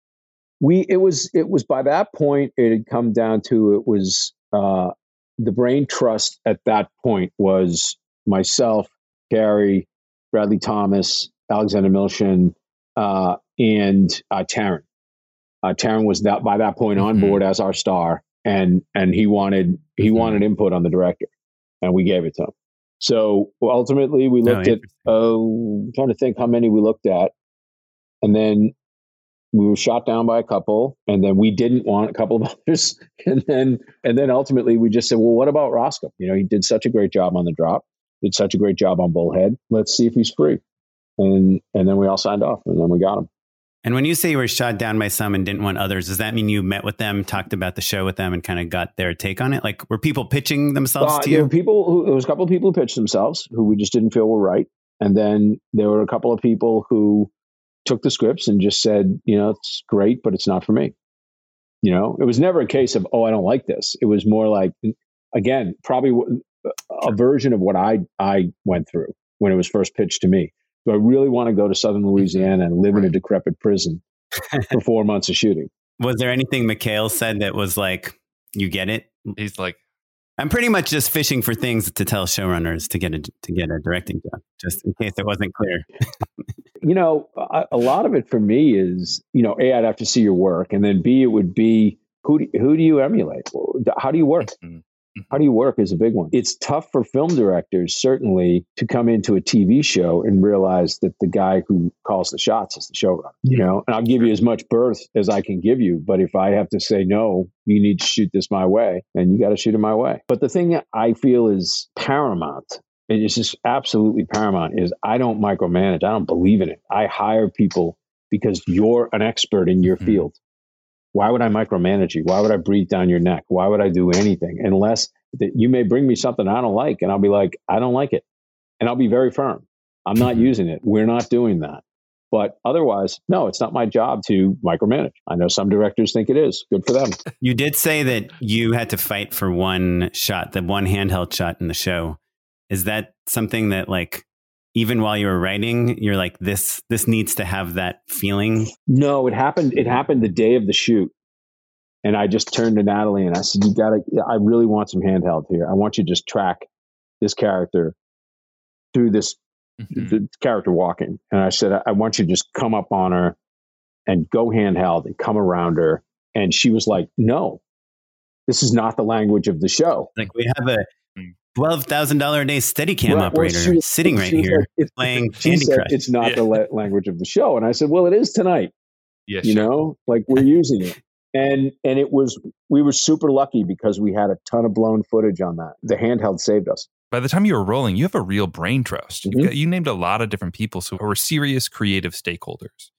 we, it was, it was by that point, it had come down to, it was, uh, the brain trust at that point was myself, Gary, Bradley Thomas, Alexander Milchin, uh, and uh, Taron. Uh, Taron was that by that point on mm-hmm. board as our star, and and he wanted he mm-hmm. wanted input on the director, and we gave it to him. So ultimately, we looked oh, at oh, I'm trying to think how many we looked at, and then we were shot down by a couple, and then we didn't want a couple of others, and then and then ultimately we just said, well, what about Roscoe? You know, he did such a great job on The Drop, did such a great job on Bullhead. Let's see if he's free, and and then we all signed off, and then we got him. And when you say you were shot down by some and didn't want others, does that mean you met with them, talked about the show with them, and kind of got their take on it? Like, were people pitching themselves uh, to you? There were people who, there was a couple of people who pitched themselves who we just didn't feel were right. And then there were a couple of people who took the scripts and just said, you know, it's great, but it's not for me. You know, it was never a case of, oh, I don't like this. It was more like, again, probably a version of what I, I went through when it was first pitched to me. Do I really want to go to Southern Louisiana and live right. in a decrepit prison for four months of shooting? Was there anything McHale said that was like, you get it? He's like, I'm pretty much just fishing for things to tell showrunners to get a to get a directing job, just in case it wasn't clear. You know, a, a lot of it for me is, you know, A, I'd have to see your work, and then B, it would be who do, who do you emulate? How do you work? Mm-hmm. How do you work is a big one. It's tough for film directors, certainly, to come into a T V show and realize that the guy who calls the shots is the showrunner. You know, and I'll give you as much berth as I can give you. But if I have to say, no, you need to shoot this my way, then you got to shoot it my way. But the thing that I feel is paramount, and it's just absolutely paramount, is I don't micromanage. I don't believe in it. I hire people because you're an expert in your mm-hmm. field. Why would I micromanage you? Why would I breathe down your neck? Why would I do anything? Unless that you may bring me something I don't like, and I'll be like, I don't like it. And I'll be very firm. I'm not using it. We're not doing that. But otherwise, no, it's not my job to micromanage. I know some directors think it is. Good for them. You did say that you had to fight for one shot, the one handheld shot in the show. Is that something that, like, even while you were writing, you're like, this this needs to have that feeling? No, it happened. It happened the day of the shoot. And I just turned to Natalie and I said, you got to, I really want some handheld here. I want you to just track this character through this mm-hmm. the character walking. And I said, I want you to just come up on her and go handheld and come around her. And she was like, no, this is not the language of the show. Like, we have a twelve thousand dollars a day Steadicam well, operator well, she, sitting right here like, it's, playing Candy Crush. It's not yeah. the la- language of the show. And I said, well, it is tonight. Yeah, you sure. know, like, we're using it. And and it was, we were super lucky because we had a ton of blown footage on that. The handheld saved us. By the time you were rolling, you have a real brain trust. Mm-hmm. Got, you named a lot of different people who were serious creative stakeholders.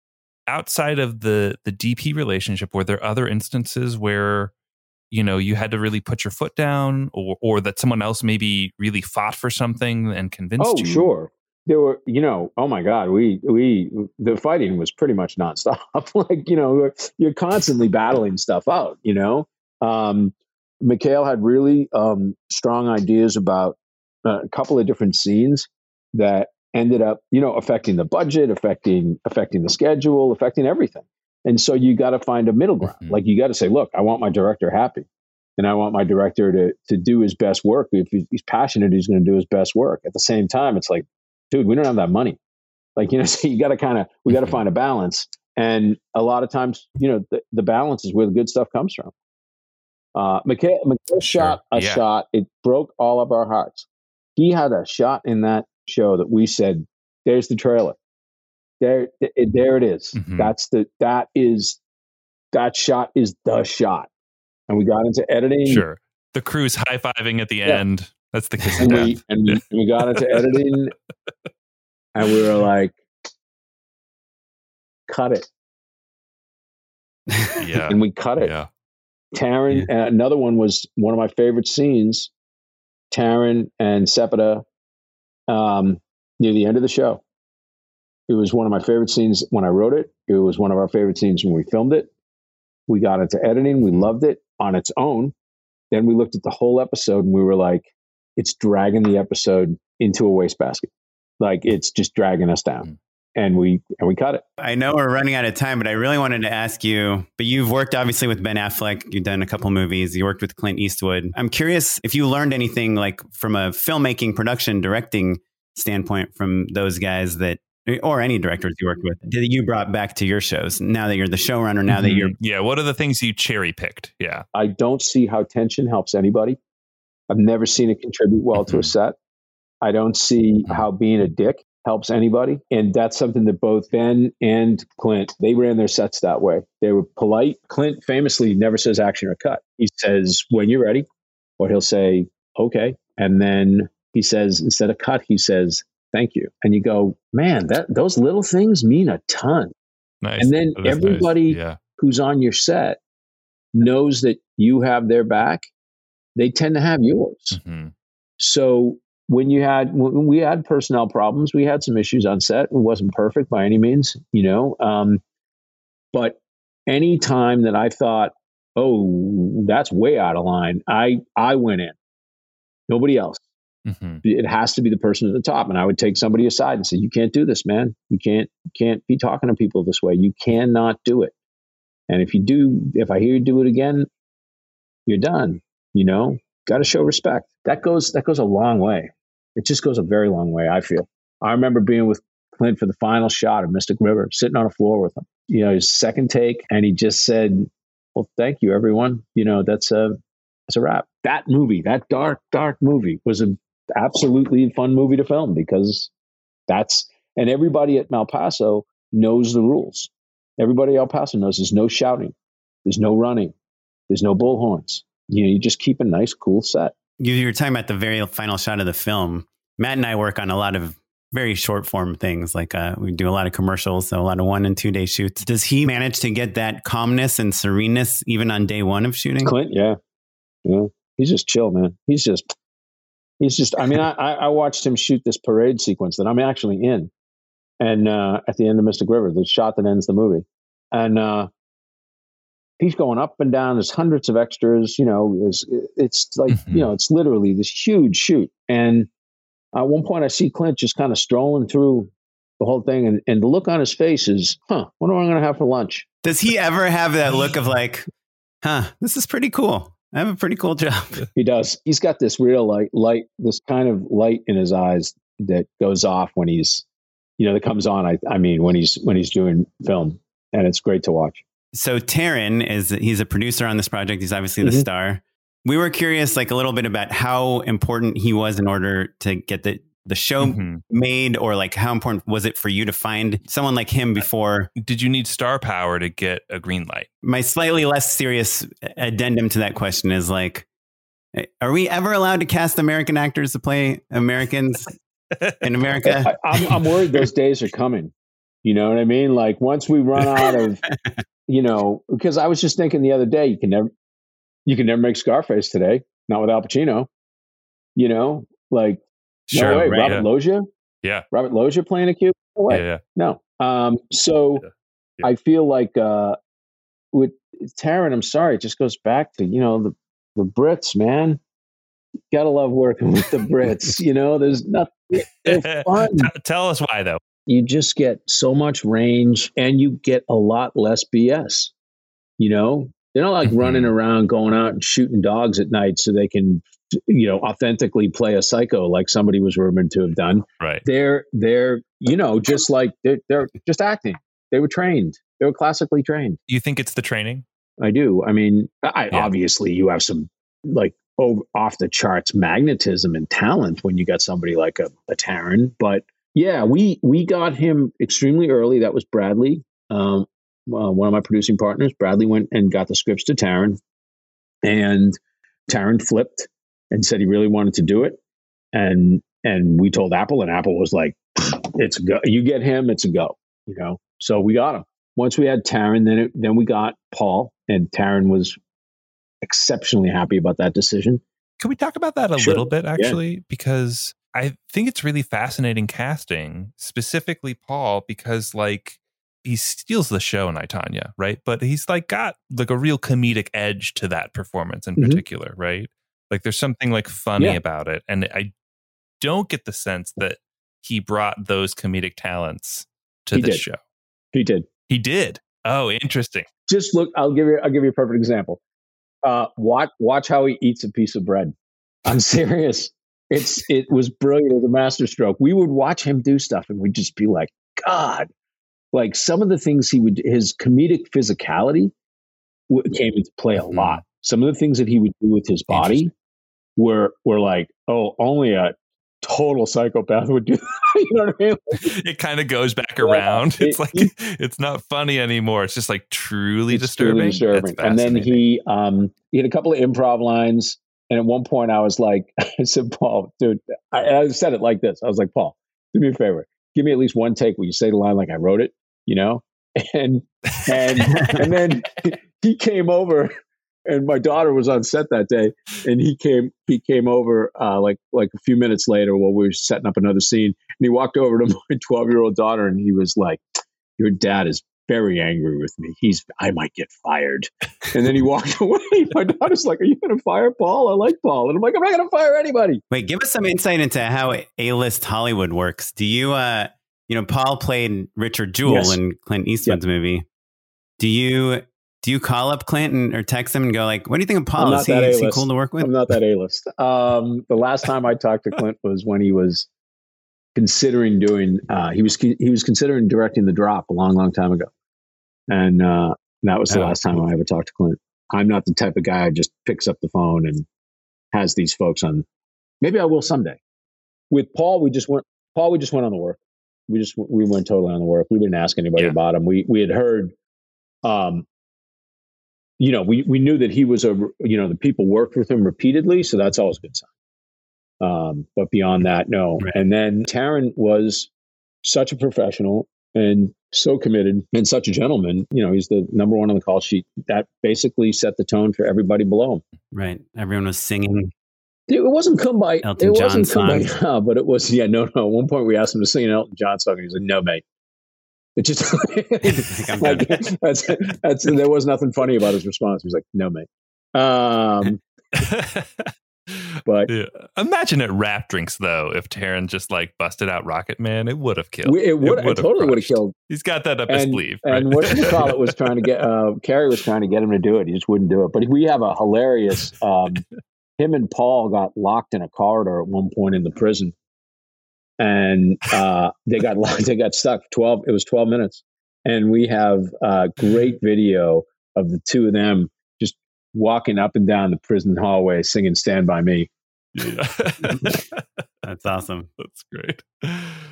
Outside of the the D P relationship, were there other instances where, you know, you had to really put your foot down, or or that someone else maybe really fought for something and convinced oh, you? Oh, sure. There were, you know, oh my God, we, we, the fighting was pretty much nonstop. Like, you know, you're constantly battling stuff out, you know. Um, McHale had really um, strong ideas about uh, a couple of different scenes that ended up, you know, affecting the budget, affecting, affecting the schedule, affecting everything. And so you got to find a middle ground. Mm-hmm. Like, you got to say, look, I want my director happy. And I want my director to, to do his best work. If he's passionate, he's going to do his best work. At the same time, it's like, dude, we don't have that money. Like, you know, so you got to kind of, we got to find a balance. And a lot of times, you know, the, the balance is where the good stuff comes from. Uh, McHale, McHale sure. shot a yeah. shot. It broke all of our hearts. He had a shot in that show that we said, there's the trailer. There, it, there it is. Mm-hmm. That's the, that is, that shot is the shot. And we got into editing. Sure. The crew's high-fiving at the yeah. end. That's the kiss and, of we, death. and we, we got into editing, and we were like, cut it. Yeah. And we cut it. Yeah. Taron, yeah. Uh, another one was one of my favorite scenes, Taron and Sepida um, near the end of the show. It was one of my favorite scenes when I wrote it. It was one of our favorite scenes when we filmed it. We got into editing. We loved it on its own. Then we looked at the whole episode and we were like, it's dragging the episode into a wastebasket. Like it's just dragging us down. And we and we cut it. I know we're running out of time, but I really wanted to ask you, but you've worked obviously with Ben Affleck. You've done a couple movies. You worked with Clint Eastwood. I'm curious if you learned anything like from a filmmaking, production, directing standpoint from those guys that, or any directors you worked with, that you brought back to your shows now that you're the showrunner, now mm-hmm. that you're... Yeah, what are the things you cherry picked? Yeah. I don't see how tension helps anybody. I've never seen it contribute well mm-hmm. to a set. I don't see mm-hmm. how being a dick helps anybody. And that's something that both Ben and Clint, they ran their sets that way. They were polite. Clint famously never says action or cut. He says, when you're ready, or he'll say, okay. And then he says, instead of cut, he says, thank you. And you go, man, that those little things mean a ton. Nice. And then everybody nice. yeah. who's on your set knows that you have their back. They tend to have yours. Mm-hmm. So when you had, when we had personnel problems, we had some issues on set. It wasn't perfect by any means, you know. Um, but any time that I thought, oh, that's way out of line, I I went in. Nobody else. Mm-hmm. It has to be the person at the top. And I would take somebody aside and say, you can't do this, man. You can't, you can't be talking to people this way. You cannot do it. And if you do, if I hear you do it again, you're done. You know, got to show respect. That goes, that goes a long way. It just goes a very long way, I feel. I remember being with Clint for the final shot of Mystic River, sitting on a floor with him, you know, his second take. And he just said, well, thank you, everyone. You know, that's a, that's a wrap. That movie, that dark, dark movie was an absolutely fun movie to film because that's, and everybody at Malpaso knows the rules. Everybody at El Paso knows there's no shouting. There's no running. There's no bullhorns. You know, you just keep a nice, cool set. You were talking about the very final shot of the film. Matt and I work on a lot of very short form things. Like uh, we do a lot of commercials, so a lot of one and two day shoots. Does he manage to get that calmness and sereneness even on day one of shooting? Clint, yeah. Yeah. He's just chill, man. He's just, he's just, I mean, I, I watched him shoot this parade sequence that I'm actually in. And uh, at the end of Mystic River, the shot that ends the movie. And uh, he's going up and down. There's hundreds of extras, you know, it's, it's like, mm-hmm. you know, it's literally this huge shoot. And at one point I see Clint just kind of strolling through the whole thing. And, and the look on his face is, huh, what am I going to have for lunch? Does he ever have that look of like, huh, this is pretty cool. I have a pretty cool job. He does. He's got this real light, light, this kind of light in his eyes that goes off when he's, you know, that comes on. I, I mean, when he's, when he's doing film, and it's great to watch. So Taron is, he's a producer on this project. He's obviously the mm-hmm. star. We were curious, like a little bit about how important he was in order to get the, the show mm-hmm. made, or like how important was it for you to find someone like him before? Did you need star power to get a green light? My slightly less serious addendum to that question is like, are we ever allowed to cast American actors to play Americans in America? I, I'm, I'm worried those days are coming. You know what I mean? Like once we run out of, you know, because I was just thinking the other day, you can never, you can never make Scarface today, not with Al Pacino. You know, like sure, no way. Right, Robert yeah. Loggia, yeah, Robert Loggia playing a Cuban. No way. Yeah, yeah. No. Um, so yeah. Yeah. I feel like uh, with Taron, I'm sorry, it just goes back to, you know, the the Brits, man. Gotta love working with the Brits. You know, there's nothing. They're fun. Tell us why, though. You just get so much range and you get a lot less B S. You know, they're not like mm-hmm. running around, going out and shooting dogs at night so they can, you know, authentically play a psycho like somebody was rumored to have done. Right. They're, they're, you know, just like they're, they're just acting. They were trained. They were classically trained. You think it's the training? I do. I mean, I, yeah. obviously you have some like over, off the charts magnetism and talent when you got somebody like a, a Taron, but yeah, we, we got him extremely early. That was Bradley, um, uh, one of my producing partners. Bradley went and got the scripts to Taron, and Taron flipped and said he really wanted to do it. And and we told Apple, and Apple was like, "It's a go. You get him, it's a go." You know, so we got him. Once we had Taron, then it, then we got Paul, and Taron was exceptionally happy about that decision. Can we talk about that a Sure. little bit, actually? Yeah. Because I think it's really fascinating casting, specifically Paul, because like he steals the show in I, Tonya, right? But he's like got like a real comedic edge to that performance in mm-hmm. particular, right? Like there's something like funny yeah. about it. And I don't get the sense that he brought those comedic talents to he this did. show. He did. He did. Oh, interesting. Just look, I'll give you, I'll give you a perfect example. Uh, watch, watch how he eats a piece of bread. I'm serious. It's, it was brilliant as a masterstroke. We would watch him do stuff and we'd just be like, God, like some of the things he would, his comedic physicality w- came into play a mm-hmm. lot. Some of the things that he would do with his body were, were like, oh, only a total psychopath would do that. You know what I mean? It kind of goes back around. It, it's like he, it's not funny anymore. It's just like truly disturbing. Truly disturbing. And then he um he had a couple of improv lines, and at one point I was like, I said, Paul, dude, I, I said it like this. I was like, Paul, do me a favor, give me at least one take where you say the line like I wrote it, you know? And and and then he came over. And my daughter was on set that day, and he came. He came over uh, like like a few minutes later while we were setting up another scene. And he walked over to my twelve-year-old daughter, and he was like, "Your dad is very angry with me. He's I might get fired." And then he walked away. My daughter's like, "Are you going to fire Paul? I like Paul." And I'm like, "I'm not going to fire anybody." Wait, give us some insight into how A-list Hollywood works. Do you, uh, you know, Paul played Richard Jewell yes. in Clint Eastwood's yep. movie. Do you? Do you call up Clint or text him and go like, what do you think of Paul? Is he, is he cool to work with? I'm not that A-list. Um, the last time I talked to Clint was when he was considering doing, uh, he was he was considering directing The Drop a long, long time ago. And uh, that was the oh, last time cool. I ever talked to Clint. I'm not the type of guy who just picks up the phone and has these folks on. Maybe I will someday. With Paul, we just went, Paul, we just went on the work. We just, we went totally on the work. We didn't ask anybody yeah. about him. We, we had heard, um, you know, we, we knew that he was a, you know, the people worked with him repeatedly. So that's always a good sign. Um, but beyond that, no. Right. And then Taron was such a professional and so committed and such a gentleman. You know, he's the number one on the call sheet. That basically set the tone for everybody below him. Right. Everyone was singing. It wasn't come by, Elton it John wasn't come by, songs. uh, but it was, yeah, no, no. At one point we asked him to sing an Elton John song and he was like, no, mate. It just like, that's, that's, there was nothing funny about his response. He was like, no, mate. Um, but yeah. Imagine at Rap Drinks, though, if Taron just like busted out Rocket Man, it would have killed. It would it totally would have killed. He's got that up and, his sleeve. Right? And what you call it was trying to get, uh, Carrie was trying to get him to do it. He just wouldn't do it. But we have a hilarious, um, him and Paul got locked in a corridor at one point in the prison. And uh, they got locked, they got stuck. Twelve. It was twelve minutes, and we have a great video of the two of them just walking up and down the prison hallway singing "Stand by Me." Yeah. That's awesome. That's great. Uh,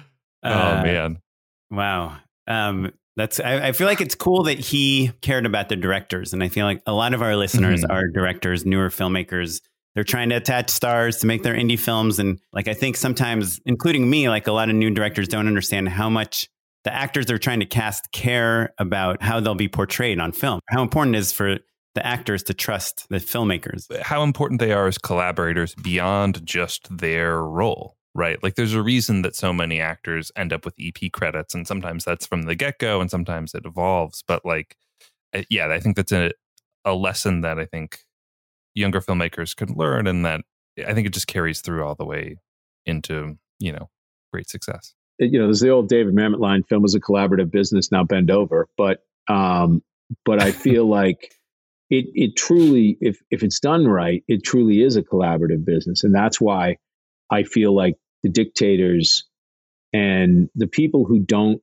oh man! Wow. Um, that's. I, I feel like it's cool that he cared about the directors, and I feel like a lot of our listeners mm-hmm. are directors, newer filmmakers. They're trying to attach stars to make their indie films. And like, I think sometimes, including me, like a lot of new directors don't understand how much the actors they're trying to cast care about how they'll be portrayed on film. How important it is for the actors to trust the filmmakers. How important they are as collaborators beyond just their role, right? Like there's a reason that so many actors end up with E P credits. And sometimes that's from the get-go and sometimes it evolves. But like, yeah, I think that's a, a lesson that I think younger filmmakers could learn, and that I think it just carries through all the way into, you know, great success. You know, there's the old David Mamet line, film is a collaborative business, now bend over. But um, but I feel like it it truly, if if it's done right, it truly is a collaborative business. And that's why I feel like the dictators and the people who don't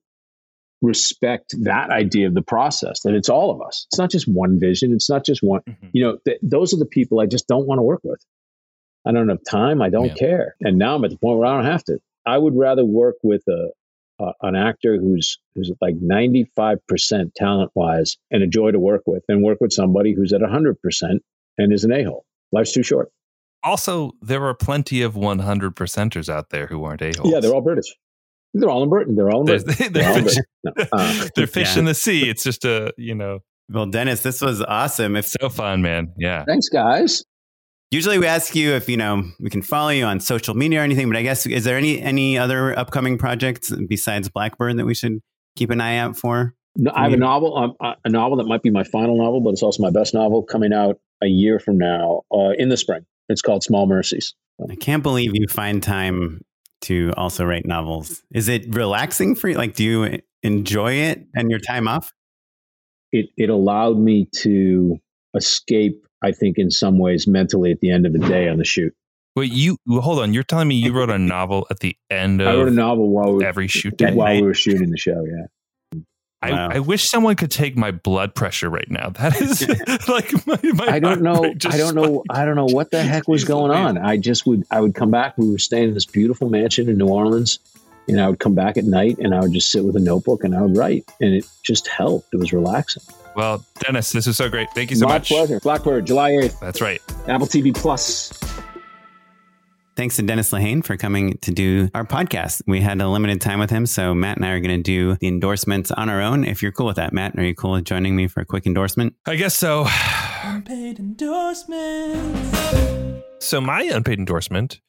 respect that idea of the process, that it's all of us. It's not just one vision. It's not just one, mm-hmm. you know, th- those are the people I just don't want to work with. I don't have time. I don't yeah. care. And now I'm at the point where I don't have to. I would rather work with a, uh, an actor who's, who's like ninety-five percent talent wise and a joy to work with than work with somebody who's at one hundred percent and is an a-hole. Life's too short. Also, there are plenty of one hundred percenters out there who aren't a-holes. Yeah, they're all British. They're all in Britain. They're all in Britain. They're, they're, they're, all in fish, Britain. No, uh, they're fish yeah. in the sea. It's just a, you know. Well, Dennis, this was awesome. If so fun, man. Yeah. Thanks, guys. Usually we ask you if, you know, we can follow you on social media or anything, but I guess, is there any any other upcoming projects besides Blackbird that we should keep an eye out for? No, I have a novel, um, a novel that might be my final novel, but it's also my best novel coming out a year from now uh, in the spring. It's called Small Mercies. I can't believe you find time to also write novels. Is it relaxing for you? Like, do you enjoy it and your time off? It it allowed me to escape, I think, in some ways mentally at the end of the day on the shoot. Wait, you hold on. You're telling me you wrote a novel at the end of I wrote a novel while we, every shoot day? While we were shooting the show, yeah. I, Wow. I wish someone could take my blood pressure right now. That is like my, my I don't know. I don't know. I don't know what the heck was going on. I just would. I would come back. We were staying in this beautiful mansion in New Orleans, and I would come back at night, and I would just sit with a notebook and I would write, and it just helped. It was relaxing. Well, Dennis, this was so great. Thank you so My much. My pleasure. Blackbird, July eighth. That's right. Apple T V Plus. Thanks to Dennis Lehane for coming to do our podcast. We had a limited time with him, so Matt and I are going to do the endorsements on our own. If you're cool with that, Matt, are you cool with joining me for a quick endorsement? I guess so. Unpaid endorsements. So my unpaid endorsement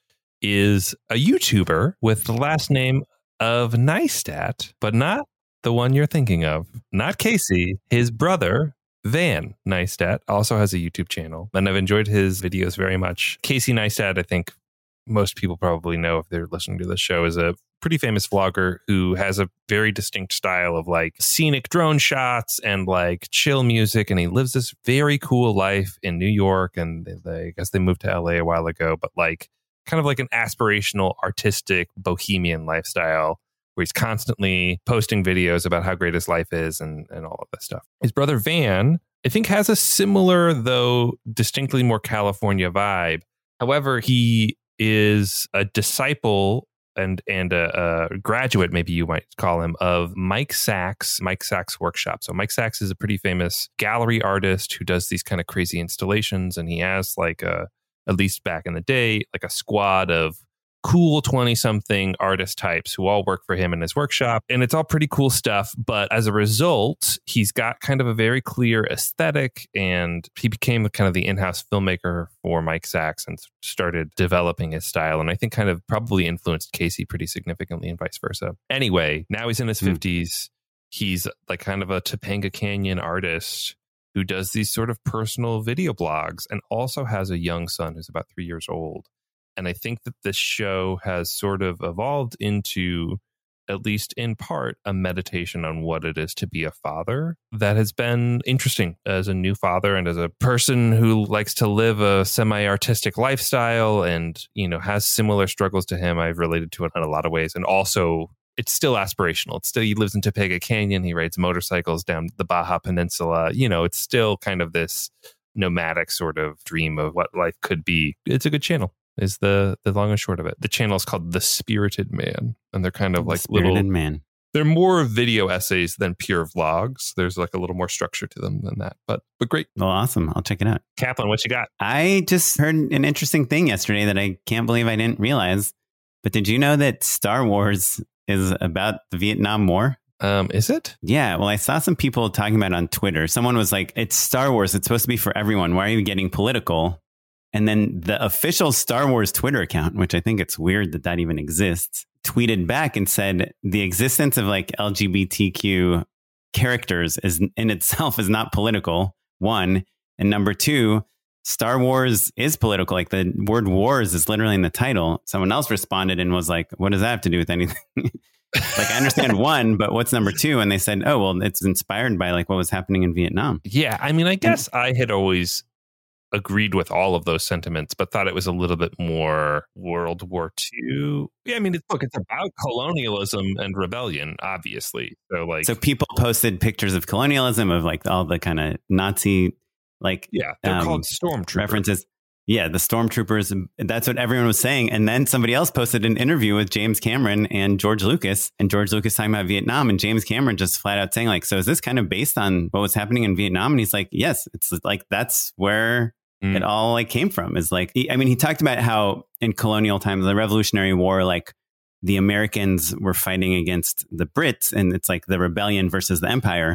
is a YouTuber with the last name of Neistat, but not the one you're thinking of. Not Casey. His brother, Van Neistat, also has a YouTube channel, and I've enjoyed his videos very much. Casey Neistat, I think, most people probably know if they're listening to this show, is a pretty famous vlogger who has a very distinct style of like scenic drone shots and like chill music. And he lives this very cool life in New York. And they, they, I guess they moved to L A a while ago, but like kind of like an aspirational, artistic, bohemian lifestyle where he's constantly posting videos about how great his life is and, and all of this stuff. His brother Van, I think, has a similar, though distinctly more California vibe. However, he is a disciple and and a, a graduate, maybe you might call him, of Mike Sachs, Mike Sachs Workshop. So Mike Sachs is a pretty famous gallery artist who does these kind of crazy installations. And he has like a, at least back in the day, like a squad of cool twenty-something artist types who all work for him in his workshop. And it's all pretty cool stuff. But as a result, he's got kind of a very clear aesthetic. And he became kind of the in-house filmmaker for Mike Sachs and started developing his style. And I think kind of probably influenced Casey pretty significantly and vice versa. Anyway, now he's in his mm. fifties. He's like kind of a Topanga Canyon artist who does these sort of personal video blogs and also has a young son who's about three years old. And I think that this show has sort of evolved into, at least in part, a meditation on what it is to be a father that has been interesting as a new father and as a person who likes to live a semi-artistic lifestyle and, you know, has similar struggles to him. I've related to it in a lot of ways. And also, it's still aspirational. It's still, he lives in Topanga Canyon. He rides motorcycles down the Baja Peninsula. You know, it's still kind of this nomadic sort of dream of what life could be. It's a good channel. Is the the long and short of it. The channel is called The Spirited Man, and they're kind of like Spirited little Man. They're more video essays than pure vlogs. There's like a little more structure to them than that, but but great. Well, awesome. I'll check it out. Kaplan, what you got? I just heard an interesting thing yesterday that I can't believe I didn't realize. But did you know that Star Wars is about the Vietnam War? Um, is it? Yeah. Well, I saw some people talking about it on Twitter. Someone was like, "It's Star Wars. It's supposed to be for everyone. Why are you getting political?" And then the official Star Wars Twitter account, which I think it's weird that that even exists, tweeted back and said the existence of like L G B T Q characters is in itself is not political, one. And number two, Star Wars is political. Like the word wars is literally in the title. Someone else responded and was like, what does that have to do with anything? Like, I understand one, but what's number two? And they said, oh, well, it's inspired by like what was happening in Vietnam. Yeah. I mean, I guess I had always agreed with all of those sentiments, but thought it was a little bit more World War Two. Yeah, I mean, it's, look, it's about colonialism and rebellion, obviously. So, like, so people posted pictures of colonialism, of like all the kind of Nazi, like, yeah, they're um, called stormtroopers references. Yeah, the stormtroopers. That's what everyone was saying. And then somebody else posted an interview with James Cameron and George Lucas, and George Lucas talking about Vietnam, and James Cameron just flat out saying, like, so is this kind of based on what was happening in Vietnam? And he's like, yes, it's like that's where Mm. it all like came from. Is like, I mean, he talked about how in colonial times, the Revolutionary War, like the Americans were fighting against the Brits, and it's like the rebellion versus the empire.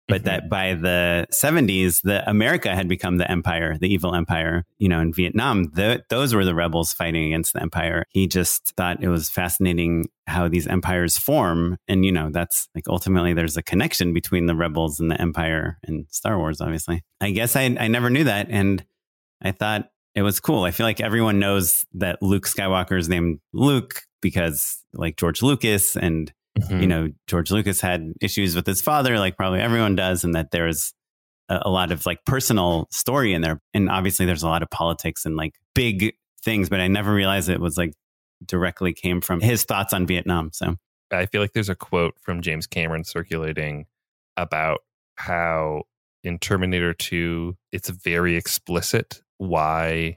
but mm-hmm. that by the seventies, the America had become the empire, the evil empire. You know, in Vietnam, the, those were the rebels fighting against the empire. He just thought it was fascinating how these empires form. And, you know, that's like ultimately there's a connection between the rebels and the empire in Star Wars, obviously. I guess I, I never knew that. And I thought it was cool. I feel like everyone knows that Luke Skywalker is named Luke because like George Lucas and, mm-hmm. you know, George Lucas had issues with his father, like probably everyone does. And that there's a, a lot of like personal story in there. And obviously there's a lot of politics and like big things, but I never realized it was like directly came from his thoughts on Vietnam. So I feel like there's a quote from James Cameron circulating about how in Terminator two, it's very explicit why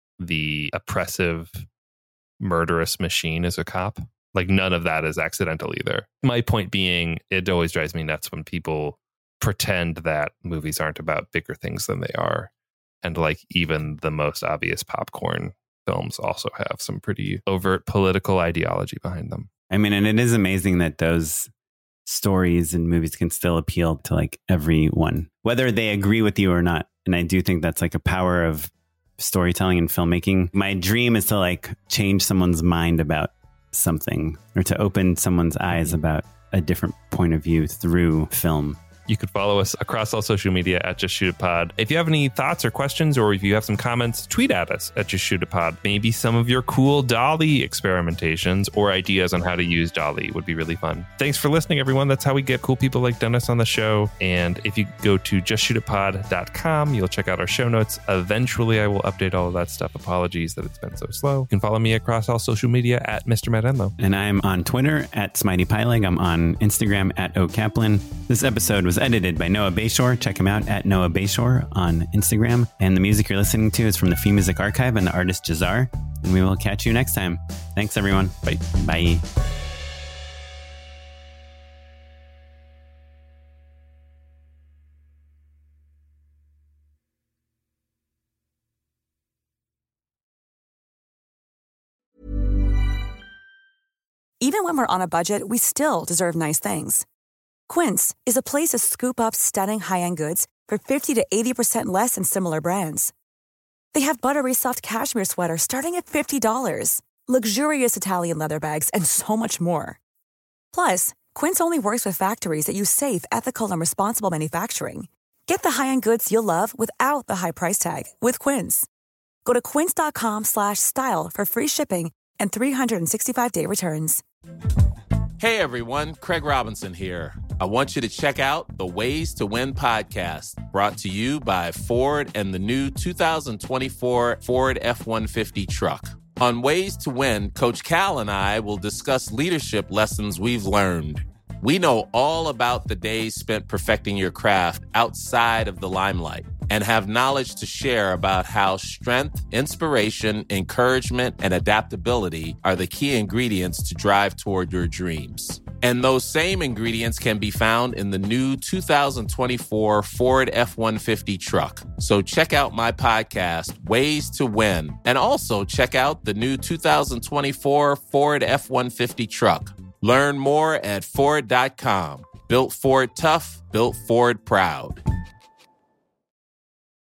the oppressive, murderous machine is a cop. Like none of that is accidental either. My point being, it always drives me nuts when people pretend that movies aren't about bigger things than they are. And like even the most obvious popcorn films also have some pretty overt political ideology behind them. I mean, and it is amazing that those stories and movies can still appeal to like everyone, whether they agree with you or not. And I do think that's like a power of storytelling and filmmaking. My dream is to like change someone's mind about something or to open someone's eyes about a different point of view through film. You could follow us across all social media at Just Shoot It Pod. If you have any thoughts or questions, or if you have some comments, tweet at us at Just Shoot It Pod. Maybe some of your cool DALL-E experimentations or ideas on how to use DALL-E would be really fun. Thanks for listening, everyone. That's how we get cool people like Dennis on the show. And if you go to just shoot it pod dot com, you'll check out our show notes. Eventually, I will update all of that stuff. Apologies that it's been so slow. You can follow me across all social media at Mister Matt Enlow. And I'm on Twitter at Smitey Pyleg. I'm on Instagram at O Kaplan. This episode was edited by Noah Bayshore. Check him out at Noah Bayshore on Instagram. And the music you're listening to is from the Free Music Archive and the artist Jazar. And we will catch you next time. Thanks, everyone. Bye. Bye. Even when we're on a budget, we still deserve nice things. Quince is a place to scoop up stunning high-end goods for fifty to eighty percent less than similar brands. They have buttery soft cashmere sweaters starting at fifty dollars, luxurious Italian leather bags, and so much more. Plus, Quince only works with factories that use safe, ethical, and responsible manufacturing. Get the high-end goods you'll love without the high price tag with Quince. Go to quince dot com slash style for free shipping and three sixty-five day returns. Hey everyone, Craig Robinson here. I want you to check out the Ways to Win podcast, brought to you by Ford and the new two thousand twenty-four Ford F one fifty truck. On Ways to Win, Coach Cal and I will discuss leadership lessons we've learned. We know all about the days spent perfecting your craft outside of the limelight and have knowledge to share about how strength, inspiration, encouragement, and adaptability are the key ingredients to drive toward your dreams. And those same ingredients can be found in the new two thousand twenty-four Ford F one fifty truck. So check out my podcast, Ways to Win, and also check out the new two thousand twenty-four Ford F one fifty truck. Learn more at Ford dot com. Built Ford tough, built Ford proud.